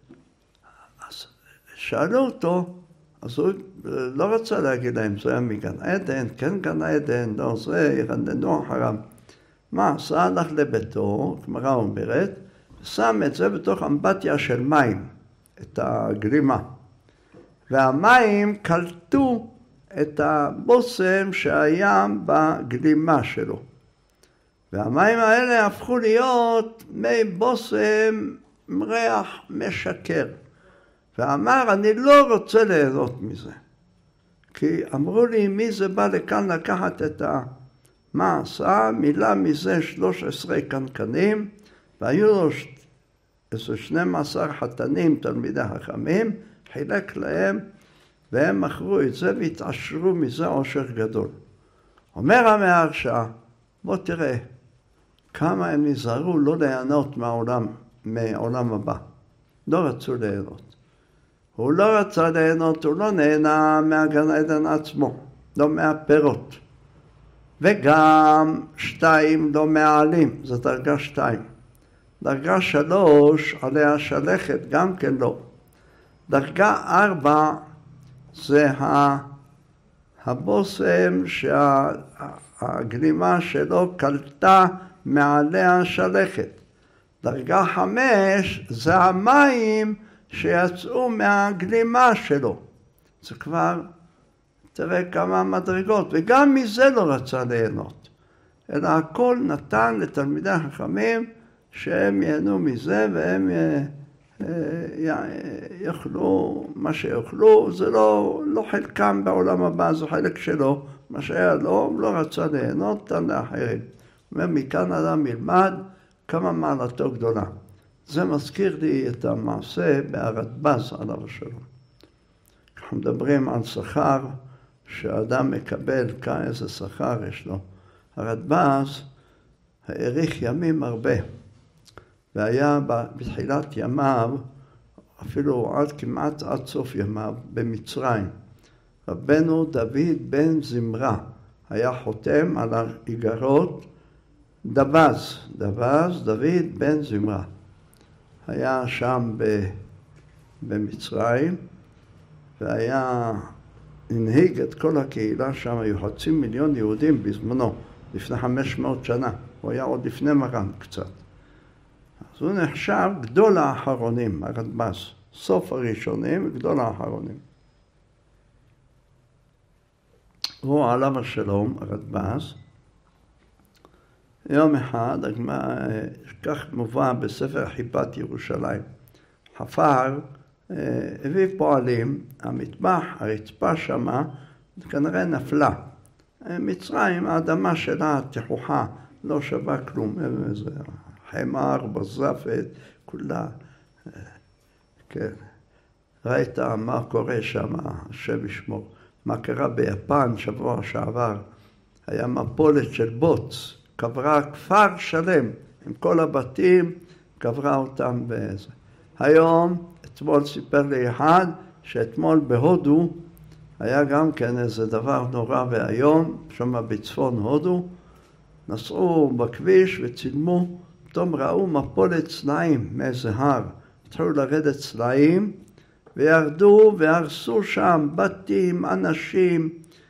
אז שאלו אותו, אז הוא לא רצה להגיד להם, זה היה מגן עדן, כן גן עדן, לא זה, ירננו אחריו. מה עשה? הלך לביתו, גמרא אומרת, שם את זה בתוך אמבטיה של מים, את הגלימה. והמים קלטו את הבוסם שהיה בגלימה שלו. והמים האלה הפכו להיות מי בוסם ריח משקר. ואמר, אני לא רוצה ליהנות מזה. כי אמרו לי, מי זה בא לכאן לקחת את המעשה, מילה מזה שלוש עשרה קנקנים, והיו לו איזה שנים עשר חתנים, תלמידי חכמים, חילק להם, והם מכרו את זה והתעשרו מזה עושר גדול. אומר המהרש"א, בוא תראה, כמה הם נזהרו לא ליהנות מהעולם, מהעולם הבא. לא רצו ליהנות. הוא לא רצה ליהנות, הוא לא נהנה מהגן עדן עצמו, לא מהפירות. וגם שתיים לא מהעלים, זו דרגה שתיים. דרגה שלוש, עליה שלכת, גם כן לא. דרגה ארבע, זה הבוסם שהגלימה שלו קלטה מעליה שלכת. דרגה חמש, זה המים שיצאו מהגלימה שלו. זה כבר, תראה כמה מדרגות, וגם מזה לא רצה ליהנות. אלא הכל נתן לתלמידי החכמים שהם ייהנו מזה, והם יאכלו מה שיאכלו, זה לא, לא חלקם בעולם הבא, זה חלק שלו. מה שהיה לו, הוא לא רצה ליהנות, תן לאחרים. ומכאן אדם ילמד כמה מעלתו גדולה. זה מזכיר לי את המעשה בהרדב"ז עליו השלום. אנחנו מדברים על שכר שאדם מקבל, כאן איזה שכר יש לו. הרדב"ז האריך ימים הרבה, והיה בתחילת ימיו, אפילו עד כמעט עד סוף ימיו, במצרים. רבנו דוד בן זמרה היה חותם על האיגרות דבז, דבז דוד בן זמרה. היה שם ב, במצרים, והיה הנהיג את כל הקהילה שם, היו חצי מיליון יהודים בזמנו, לפני חמש מאות שנה. הוא היה עוד לפני מרן קצת. אז הוא נחשב גדול האחרונים, הרדב"ז. סוף הראשונים וגדול האחרונים. הוא עליו השלום, הרדב"ז. יום אחד, כך מובא בספר חיבת ירושלים, חפר, הביא פועלים, המטבח, הרצפה שמה, כנראה נפלה. מצרים, האדמה שלה, תחוכה, לא שווה כלום, איזה חמר, בזפת, כולה. כן. ראית מה קורה שם, השם ישמור. מה קרה ביפן שבוע שעבר, היה מפולת של בוץ, קברה כפר שלם, עם כל הבתים, קברה אותם באיזה. היום, אתמול סיפר לי אחד, שאתמול בהודו, היה גם כן איזה דבר נורא והיום, שם בצפון הודו, נסעו בכביש וצילמו, פתאום ראו מפולת צלעים מאיזה הר, התחילו לרדת צלעים, וירדו והרסו שם בתים, אנשים,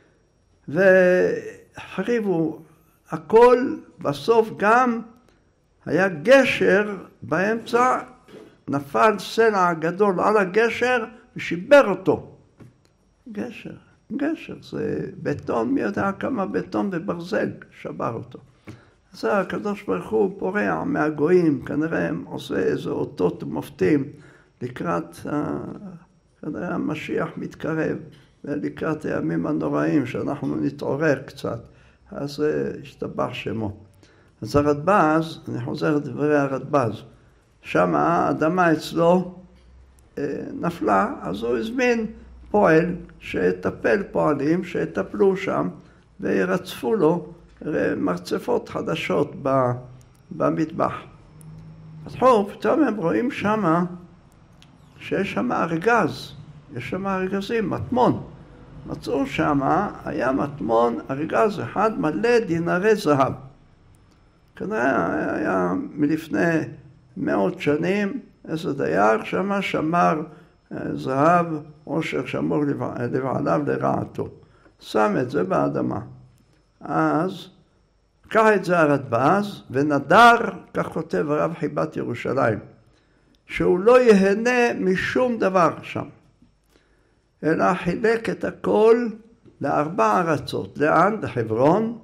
והחריבו הכל. בסוף גם היה גשר באמצע, נפל סלע גדול על הגשר ושיבר אותו. גשר, גשר, זה בטון, מי יודע כמה בטון וברזל שבר אותו. אז הקדוש ברוך הוא פורע מהגויים, כנראה הם עושה איזה אותות מופתים לקראת, כנראה המשיח מתקרב, ולקראת הימים הנוראים שאנחנו נתעורר קצת, אז השתבח שמו. אז הרדב"ז, אני חוזר לדברי הרדב"ז, שם האדמה אצלו נפלה, אז הוא הזמין פועל שיטפל, פועלים שיטפלו שם וירצפו לו מרצפות חדשות במטבח. פתחו, פתאום הם רואים שם שיש שם ארגז, יש שם ארגזים, מטמון. מצאו שם, היה מטמון, ארגז אחד מלא דינרי זהב. כנראה היה מלפני מאות שנים, איזה דייר שמה שמר זהב, עושר שמור לבעליו לרעתו. שם את זה באדמה. אז קח את זה הרדב"ז ונדר, כך כותב הרב חיבת ירושלים, שהוא לא יהנה משום דבר שם, אלא חילק את הכל לארבע ארצות. לאן? לחברון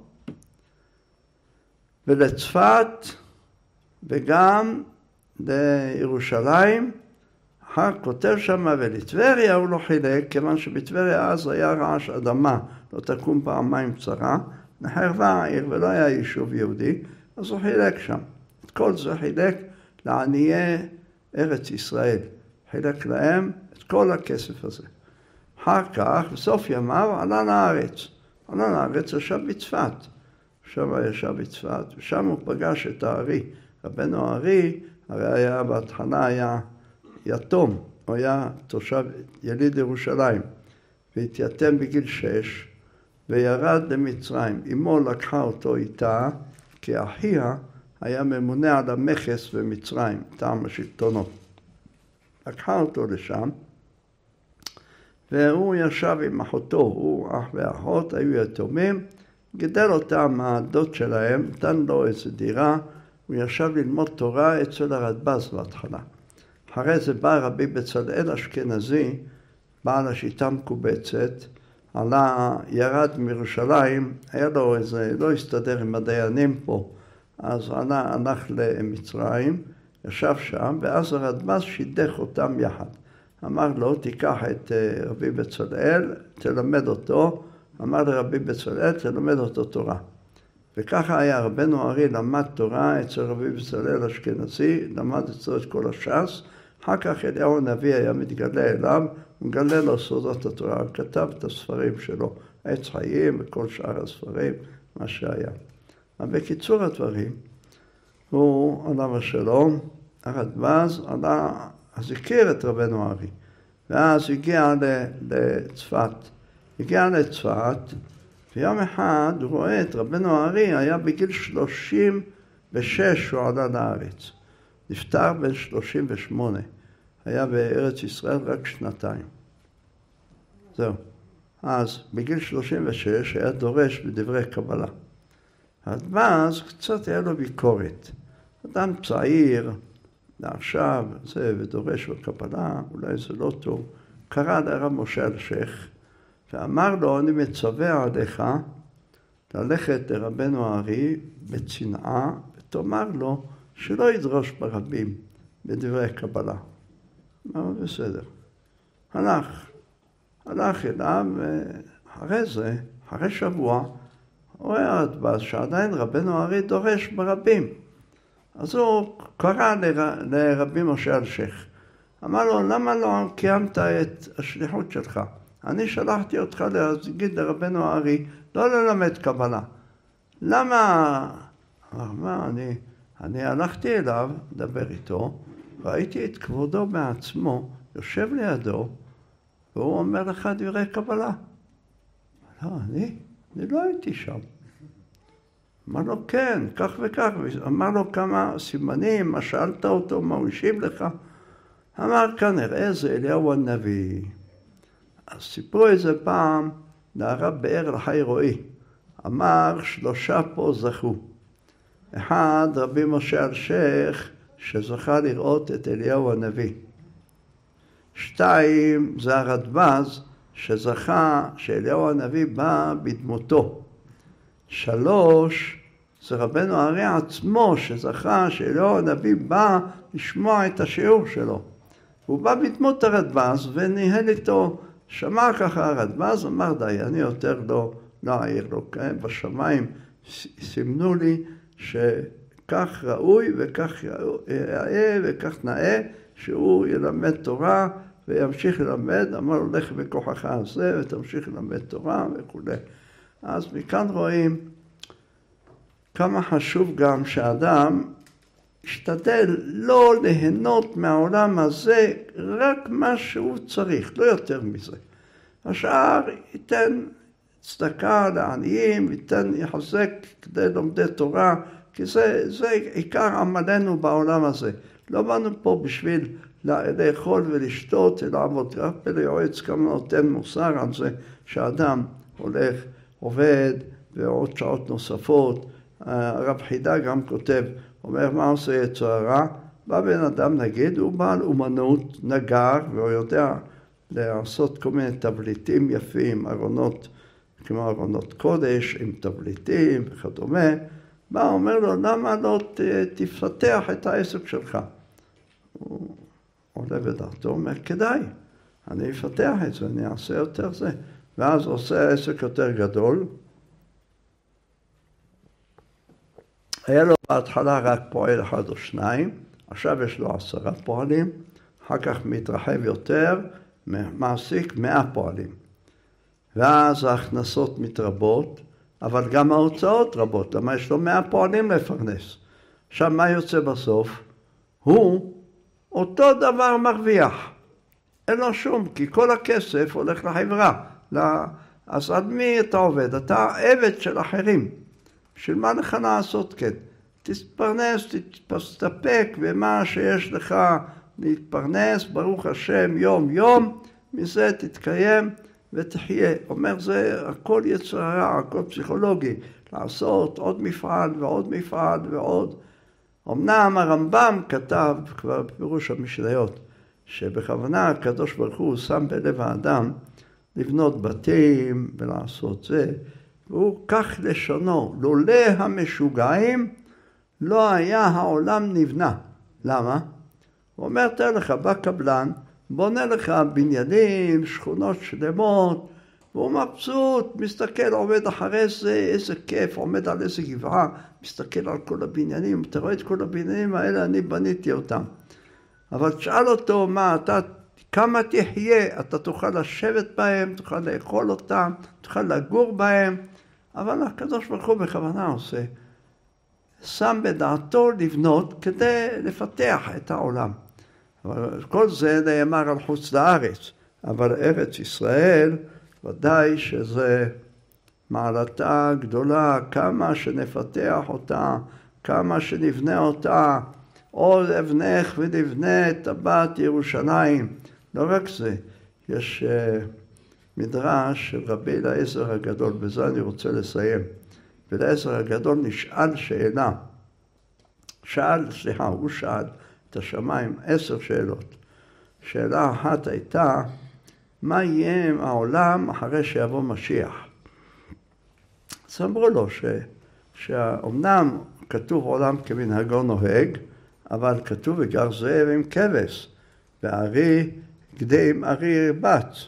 ולצפת וגם לירושלים. אחר כותב שם, ולטבריה הוא לא חילק, כיוון שבטבריה אז היה רעש אדמה, לא תקום פעמיים צרה, נחרבה העיר ולא היה יישוב יהודי, אז הוא חילק שם. את כל זה חילק לעניי ארץ ישראל. חילק להם את כל הכסף הזה. אחר כך, בסוף ימיו, עלה לארץ. עלה לארץ, ישב בצפת. שם ישב בצפת, ושם הוא פגש את הארי. רבנו הארי, הרי היה בהתחלה היה יתום, הוא היה תושב יליד ירושלים, והתייתם בגיל שש, וירד למצרים. אמו לקחה אותו איתה, כי אחיה היה ממונה על המכס במצרים, טעם השלטונות. לקחה אותו לשם, והוא ישב עם אחותו, הוא אח ואחות, היו יתומים, גידל אותם הדוד שלהם, נתן לו איזו דירה, הוא ישב ללמוד תורה אצל הרדב"ז בהתחלה. אחרי זה בא רבי בצלאל אשכנזי, בעל השיטה מקובצת, עלה, ירד מירושלים, היה לו איזה, לא הסתדר עם הדיינים פה, אז עלה, הלך למצרים, ישב שם, ואז הרדב"ז שידך אותם יחד. אמר לו, תיקח את רבי בצלאל, תלמד אותו. אמר לרבי בצלאל, תלמד אותו תורה. וככה היה רבנו ארי למד תורה אצל רבי בצלאל אשכנזי, למד אצלו את כל הש"ס. אחר כך אליהו הנביא היה מתגלה אליו, הוא מגלה לו סודות התורה, הוא כתב את הספרים שלו, עץ חיים וכל שאר הספרים, מה שהיה. אבל בקיצור הדברים, הוא עליו השלום, הרדב"ז עלה, אז הכיר את רבנו ארי, ואז הגיע לצפת. הגיע לצפת, ויום אחד הוא רואה את רבנו ארי, היה בגיל שלושים ושש הוא עלה לארץ. נפטר בן שלושים ושמונה. היה בארץ ישראל רק שנתיים. זהו. אז בגיל שלושים ושש היה דורש בדברי קבלה. אז קצת היה לו ביקורת. אדם צעיר, עכשיו זה ודורש בקבלה, אולי זה לא טוב. קרא לרב משה אלשיך, ואמר לו, אני מצווה עליך ללכת לרבנו ארי בצנעה, ותאמר לו שלא ידרוש ברבים בדברי קבלה. אמר, בסדר. הלך, הלך אליו, ואחרי זה, אחרי שבוע, הוא רואה הרדב"ז שעדיין רבנו ארי דורש ברבים. אז הוא קרא לר, לרבי משה אלשיך. אמר לו, למה לא קיימת את השליחות שלך? אני שלחתי אותך להגיד לרבנו ארי, לא ללמד קבלה. למה? אמר, אני, אני הלכתי אליו, לדבר איתו, ראיתי את כבודו בעצמו, יושב לידו, והוא אומר לך דברי קבלה. לא, אני, אני לא הייתי שם. אמר לו, כן, כך וכך. אמר לו כמה סימנים, מה שאלת אותו, מה הוא השיב לך. אמר, כנראה זה אליהו הנביא. אז סיפרו איזה פעם לרב באר לחי רועי. אמר, שלושה פה זכו. אחד, רבי משה אלשיך, שזכה לראות את אליהו הנביא. שתיים, זה הרדב"ז, שזכה שאליהו הנביא בא בדמותו. שלוש, זה רבנו ארי עצמו, שזכה שאליהו הנביא בא לשמוע את השיעור שלו. הוא בא בדמות הרדב"ז וניהל איתו, שמע ככה הרדב"ז, אמר די, אני יותר לא, לא אעיר לו, כן? בשמיים סימנו לי שכך ראוי וכך יאה וכך נאה, שהוא ילמד תורה וימשיך ללמד, אמר לו לך בכוחך הזה ותמשיך ללמד תורה וכו'. אז מכאן רואים כמה חשוב גם שאדם ישתדל לא ליהנות מהעולם הזה רק מה שהוא צריך, לא יותר מזה. השאר ייתן צדקה לעניים, ייתן יחזק כדי לומדי תורה, כי זה, זה עיקר עמלנו בעולם הזה. לא באנו פה בשביל לאכול ולשתות, אלא לעבוד. רק ליועץ כמה נותן מוסר על זה שאדם הולך, עובד ועוד שעות נוספות. הרב חידה גם כותב, אומר מה עושה יצר הרע? בא בן אדם נגיד, הוא בעל אומנות, נגר, והוא יודע לעשות כל מיני תבליטים יפים, ארונות, כמו ארונות קודש, עם תבליטים וכדומה. בא, אומר לו, למה לא תפתח את העסק שלך? הוא עולה בדעתו, אומר, כדאי, אני אפתח את זה, אני אעשה יותר זה. ואז עושה עסק יותר גדול. היה לו בהתחלה רק פועל אחד או שניים, עכשיו יש לו עשרה פועלים, אחר כך מתרחב יותר, מעסיק מאה פועלים. ואז ההכנסות מתרבות, אבל גם ההוצאות רבות, למה יש לו מאה פועלים לפרנס. עכשיו מה יוצא בסוף? הוא אותו דבר מרוויח. אין לו שום, כי כל הכסף הולך לחברה. אז עד מי אתה עובד? אתה עבד של אחרים. של מה לך לעשות כן? תתפרנס, תסתפק במה שיש לך להתפרנס, ברוך השם, יום יום, מזה תתקיים ותחיה. אומר זה הכל יצר הרע, הכל פסיכולוגי, לעשות עוד מפעל ועוד מפעל ועוד. אמנם הרמב"ם כתב כבר בפירוש המשניות, שבכוונה הקדוש ברוך הוא שם בלב האדם לבנות בתים ולעשות זה, והוא כך לשונו, לולא המשוגעים לא היה העולם נבנה. למה? הוא אומר, תראה לך, בא קבלן, בונה לך בניינים, שכונות שלמות, והוא מבסוט, מסתכל, עומד אחרי זה, איזה כיף, עומד על איזה גבעה, מסתכל על כל הבניינים, אתה רואה את כל הבניינים האלה, אני בניתי אותם. אבל תשאל אותו, מה, אתה, כמה תחיה, אתה תוכל לשבת בהם, תוכל לאכול אותם, תוכל לגור בהם, אבל הקדוש ברוך הוא בכוונה עושה, שם בדעתו לבנות כדי לפתח את העולם. אבל כל זה נאמר על חוץ לארץ, אבל ארץ ישראל, ודאי שזה מעלתה גדולה, כמה שנפתח אותה, כמה שנבנה אותה, עוד אבנך ונבנה את טבעת ירושלים. לא רק זה, יש uh, מדרש של רבי אליעזר הגדול, בזה אני רוצה לסיים. אליעזר הגדול נשאל שאלה, שאל, סליחה, הוא שאל את השמיים עשר שאלות. שאלה אחת הייתה, מה יהיה עם העולם אחרי שיבוא משיח? אז אמרו לו ש, שאומנם כתוב עולם כמנהגו נוהג, אבל כתוב וגר זאב עם כבש, וארי גדי עם ארי ירבץ.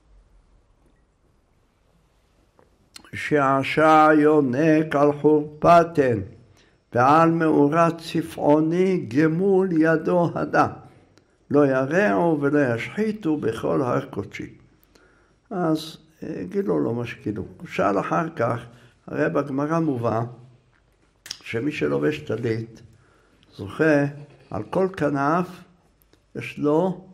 שעשע יונק על חורפתן, ועל מאורת צפעוני גמול ידו הדה. לא ירעו ולא ישחיתו בכל הר קודשי. אז גילו לו מה שגילו. הוא שאל אחר כך, הרי בגמרא מובא, שמי שלובש טלית, זוכה על כל כנף, יש לו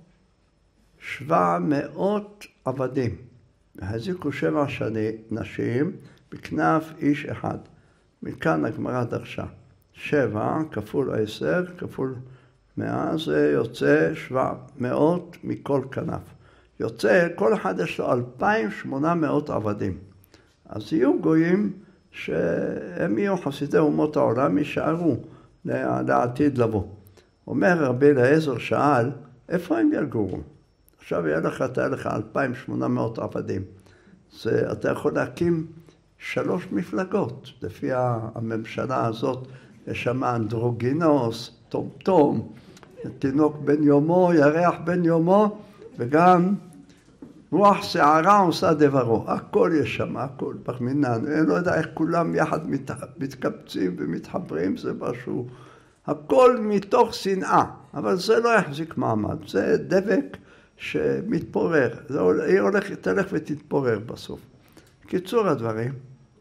שבע מאות עבדים. והזיקו שבע שני נשים בכנף איש אחד. מכאן הגמרא דרשה. שבע כפול עשר כפול מאה, זה יוצא שבע מאות מכל כנף. יוצא, כל אחד יש לו אלפיים שמונה מאות עבדים. אז יהיו גויים שהם יהיו חסידי אומות העולם, יישארו לעתיד לבוא. אומר רבי אליעזר שאל, איפה הם יגורו? עכשיו יהיה לך, תהיה לך אלפיים שמונה מאות עבדים. זה, אתה יכול להקים שלוש מפלגות. לפי הממשלה הזאת, יש שם אנדרוגינוס, טומטום, תינוק בן יומו, ירח בן יומו, וגם רוח שערה עושה דברו. הכל יש שם, הכל בחמינן. אני לא יודע איך כולם יחד מתקבצים ומתחברים, זה משהו. הכל מתוך שנאה, אבל זה לא יחזיק מעמד. זה דבק שמתפורר. היא הולכת, תלך ותתפורר בסוף. קיצור הדברים,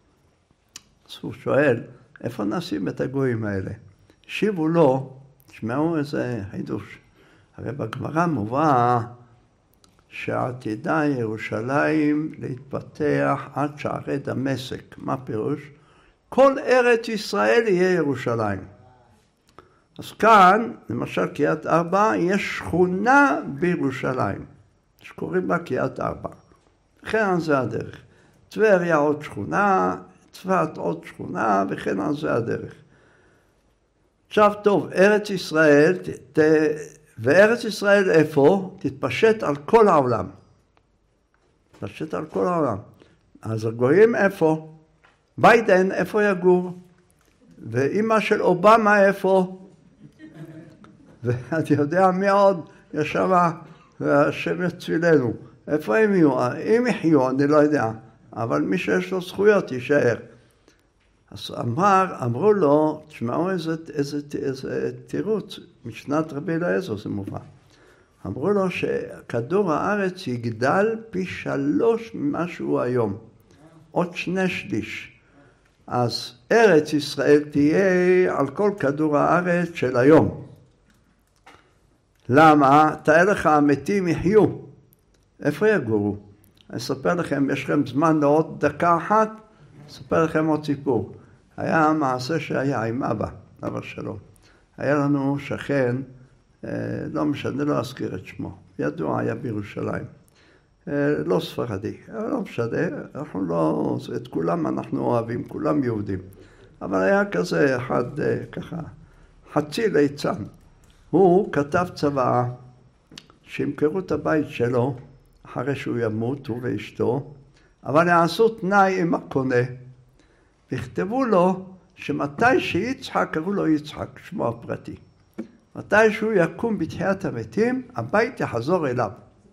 אז הוא שואל, איפה נשים את הגויים האלה? שיבו לו, תשמעו איזה חידוש. הרי בגמרא מובא שעתידה ירושלים להתפתח עד שערי דמשק. מה פירוש? כל ארץ ישראל יהיה ירושלים. אז כאן, למשל קריית ארבע, יש שכונה בירושלים, שקוראים לה קריית ארבע. וכן על זה הדרך. טבריה עוד שכונה, צפת עוד שכונה, וכן על זה הדרך. עכשיו טוב, ארץ ישראל, ת, וארץ ישראל איפה? תתפשט על כל העולם. תתפשט על כל העולם. אז הגויים איפה? ביידן איפה יגור? ואמא של אובמה איפה? ואני יודע מי עוד יש שם, והשם יצילנו. איפה הם יהיו? אם יחיו, אני לא יודע. אבל מי שיש לו זכויות יישאר. אז אמר, אמרו לו, תשמעו איזה, איזה, איזה תירוץ, משנת רבי אליעזר זה מובא. אמרו לו שכדור הארץ יגדל פי שלוש ממה שהוא היום. עוד שני שליש. אז ארץ ישראל תהיה על כל כדור הארץ של היום. למה? תאר לך המתים יחיו. איפה יגורו? אני אספר לכם, יש לכם זמן לעוד דקה אחת, אספר לכם עוד סיפור. היה מעשה שהיה עם אבא, אבא שלו. היה לנו שכן, לא משנה, לא אזכיר את שמו, ידוע, היה בירושלים. לא ספרדי, אבל לא משנה, אנחנו לא, את כולם אנחנו אוהבים, כולם יהודים. אבל היה כזה אחד ככה, חצי ליצן. הוא כתב צוואה שימכרו את הבית שלו אחרי שהוא ימות, הוא ואשתו, אבל יעשו תנאי עם הקונה, וכתבו לו שמתי שיצחק, קראו לו יצחק, שמו הפרטי. מתי שהוא יקום בתחיית המתים, הבית יחזור אליו.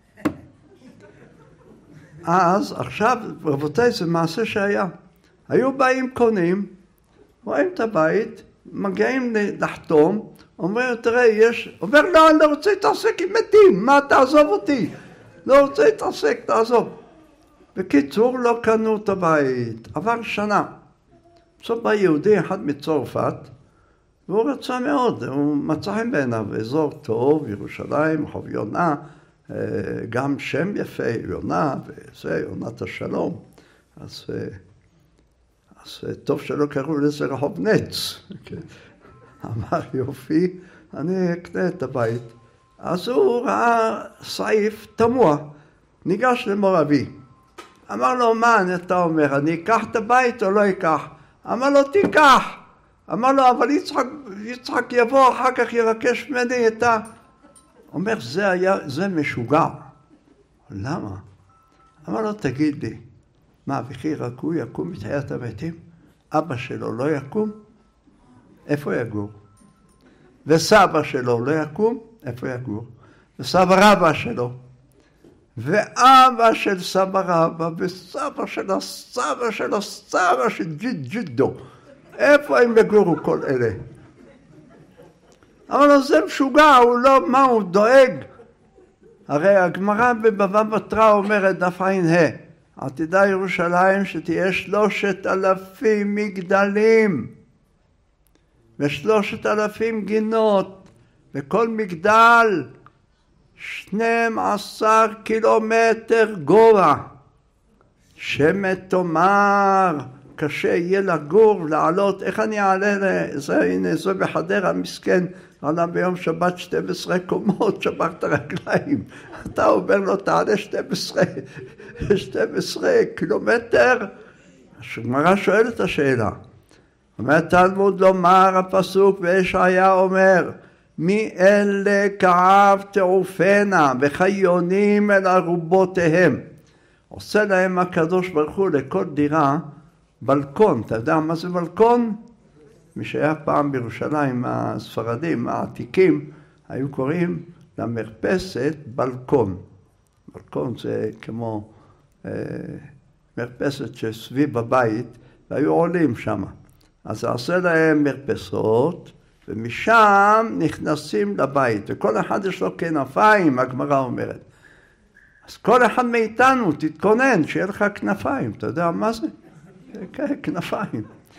אז עכשיו, רבותיי, זה מעשה שהיה. היו באים קונים, רואים את הבית, מגיעים לחתום, אומר, תראה, יש... אומר, לא, אני לא רוצה להתעסק עם מתים, מה, תעזוב אותי? לא רוצה להתעסק, תעזוב. בקיצור, לא קנו את הבית. עבר שנה. בסוף בא יהודי אחד מצרפת, והוא רצה מאוד, הוא מצא חן בעיניו, אזור טוב, ירושלים, רחוב יונה, גם שם יפה, יונה, וזה, יונת השלום. אז, אז טוב שלא קראו לזה רחוב נץ. אמר יופי, אני אקנה את הבית. אז הוא ראה סעיף תמוה, ניגש למור אבי. אמר לו, מה אתה אומר, אני אקח את הבית או לא אקח? אמר לו, תיקח. אמר לו, אבל יצחק, יצחק יבוא, אחר כך יבקש ממני את ה... אומר, זה היה, זה משוגע. למה? אמר לו, תגיד לי, מה, וכי רק הוא יקום בתחיית המתים? אבא שלו לא יקום? איפה יגור? וסבא שלו לא יקום? איפה יגור? וסבא רבא שלו. ואבא של סבא רבא, וסבא של הסבא של הסבא של ג'יד ג'ידו. איפה הם יגורו כל אלה? אבל לו, זה משוגע, הוא לא, מה, הוא דואג? הרי הגמרא בבבא בתרא אומרת, דף ע"ה, עתידה ירושלים שתהיה שלושת אלפים מגדלים, ושלושת אלפים גינות, וכל מגדל שנים עשר קילומטר גובה. שמת תאמר, קשה יהיה לגור, לעלות, איך אני אעלה לזה, הנה זה בחדרה מסכן, עלה ביום שבת שתים עשרה קומות, שבר את הרגליים. אתה אומר לו, תעלה שתים עשרה קילומטר? הגמרא שואלת את השאלה. אומר תלמוד לומר הפסוק, וישעיה אומר, מי אלה כעב תעופנה, וחיונים אל ארובותיהם. עושה להם הקדוש ברוך הוא לכל דירה בלקון. אתה יודע מה זה בלקון? מי שהיה פעם בירושלים, הספרדים, העתיקים, היו קוראים למרפסת בלקון. בלקון זה כמו אה, מרפסת שסביב הבית, והיו עולים שם. אז עושה להם מרפסות, ומשם נכנסים לבית, וכל אחד יש לו כנפיים, הגמרא אומרת. אז כל אחד מאיתנו תתכונן, שיהיה לך כנפיים, אתה יודע מה זה? כן, כנפיים.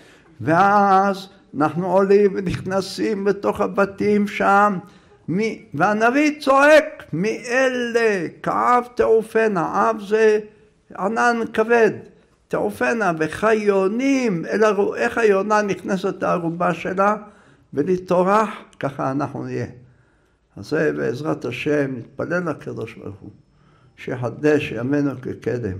ואז אנחנו עולים ונכנסים בתוך הבתים שם, מי, והנביא צועק, מי אלה כעב תעופנה, עב זה ענן כבד, תעופנה וחיונים, אלא איך היונה נכנסת לערובה שלה, ולהתעורח, ככה אנחנו נהיה. אז זה בעזרת השם, נתפלל לקדוש ברוך הוא, שיחדש ימינו כקדם,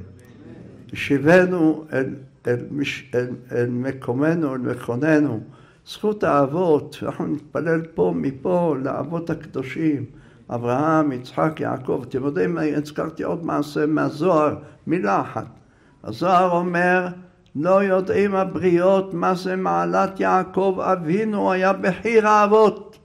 ישיבנו אל, אל, מש, אל, אל מקומנו, אל מכוננו, זכות האבות, אנחנו נתפלל פה, מפה, לאבות הקדושים, אברהם, יצחק, יעקב. אתם יודעים, הזכרתי עוד מעשה מהזוהר, מילה אחת. הזוהר אומר, לא יודעים הבריות מה זה מעלת יעקב אבינו, היה בחיר האבות.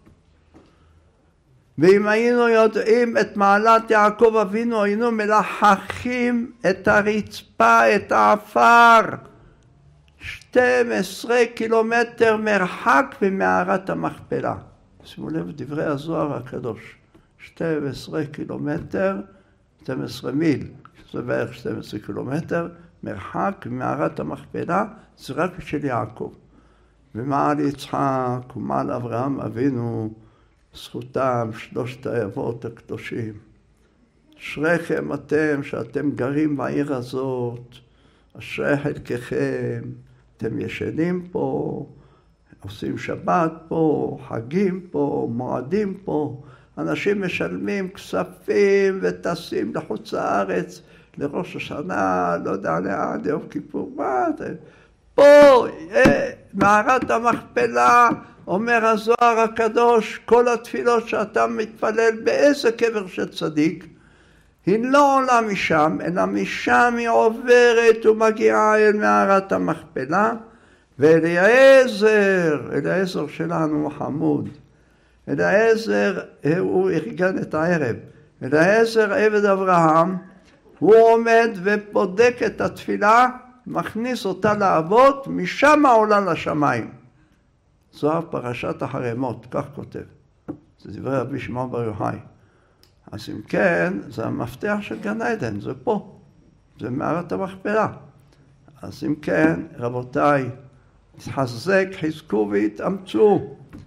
ואם היינו יודעים את מעלת יעקב אבינו, היינו מלחכים את הרצפה, את האפר. שתים עשרה קילומטר מרחק ממערת המכפלה. שימו לב דברי הזוהר הקדוש. שתים עשרה קילומטר, שתים עשרה מיל, זה בערך שתים עשרה קילומטר, מרחק ממערת המכפלה, זה רק של יעקב. ומעל יצחק ומעל אברהם אבינו, זכותם שלושת האבות הקדושים. אשריכם אתם שאתם גרים בעיר הזאת, אשרי חלקכם, אתם ישנים פה, עושים שבת פה, חגים פה, מועדים פה, אנשים משלמים כספים וטסים לחוץ לארץ, לראש השנה, לא יודע לאן, יום כיפור, מה אתם? פה, מערת המכפלה, אומר הזוהר הקדוש, כל התפילות שאתה מתפלל באיזה קבר של צדיק, היא לא עולה משם, אלא משם היא עוברת ומגיעה אל מערת המכפלה, ואליעזר, אליעזר שלנו חמוד, אליעזר, הוא ארגן את הערב. אליעזר עבד אברהם, הוא עומד ובודק את התפילה, מכניס אותה לאבות, משם עולה לשמיים. זו פרשת החרמות, כך כותב. זה דברי רבי שמעון בר יוחאי. אז אם כן, זה המפתח של גן עדן, זה פה. זה מערת המכפלה. אז אם כן, רבותיי, תחזק, חזקו והתאמצו,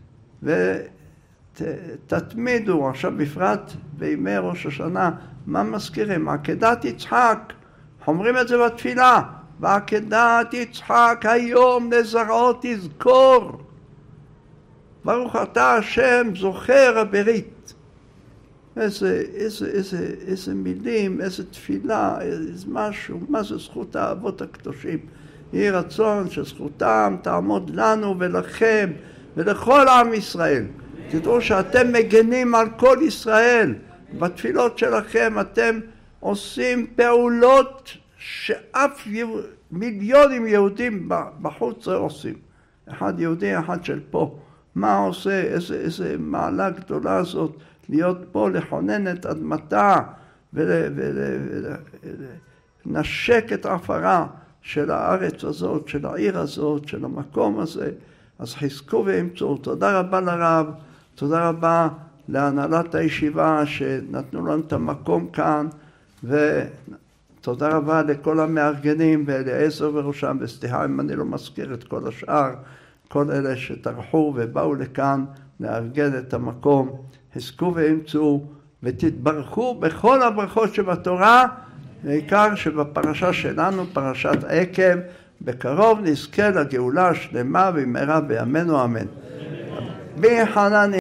ותתמידו, עכשיו בפרט בימי ראש השנה, מה מזכירים? עקדת יצחק, אומרים את זה בתפילה, ועקדת יצחק היום לזרעו תזכור. ברוך אתה השם זוכר הברית. איזה, איזה, איזה, איזה מילים, איזה תפילה, איזה משהו, מה זה זכות האבות הקדושים. יהי רצון שזכותם תעמוד לנו ולכם ולכל עם ישראל. תדעו שאתם מגנים על כל ישראל. בתפילות שלכם אתם עושים פעולות שאף מיליונים יהודים בחוץ לא עושים. אחד יהודי, אחד של פה. מה עושה? איזה, איזה מעלה גדולה זאת להיות פה, לכונן את אדמתה ולנשק את עפרה של הארץ הזאת, של העיר הזאת, של המקום הזה. אז חזקו ואמצו. תודה רבה לרב, תודה רבה להנהלת הישיבה שנתנו לנו את המקום כאן, ותודה רבה לכל המארגנים ואליעזר בראשם, וסליחה אם אני לא מזכיר את כל השאר, כל אלה שטרחו ובאו לכאן לארגן את המקום. חזקו ואמצו ותתברכו בכל הברכות שבתורה, בעיקר שבפרשה שלנו, פרשת עקב, בקרוב נזכה לגאולה שלמה במהרה בימינו אמן. בחנני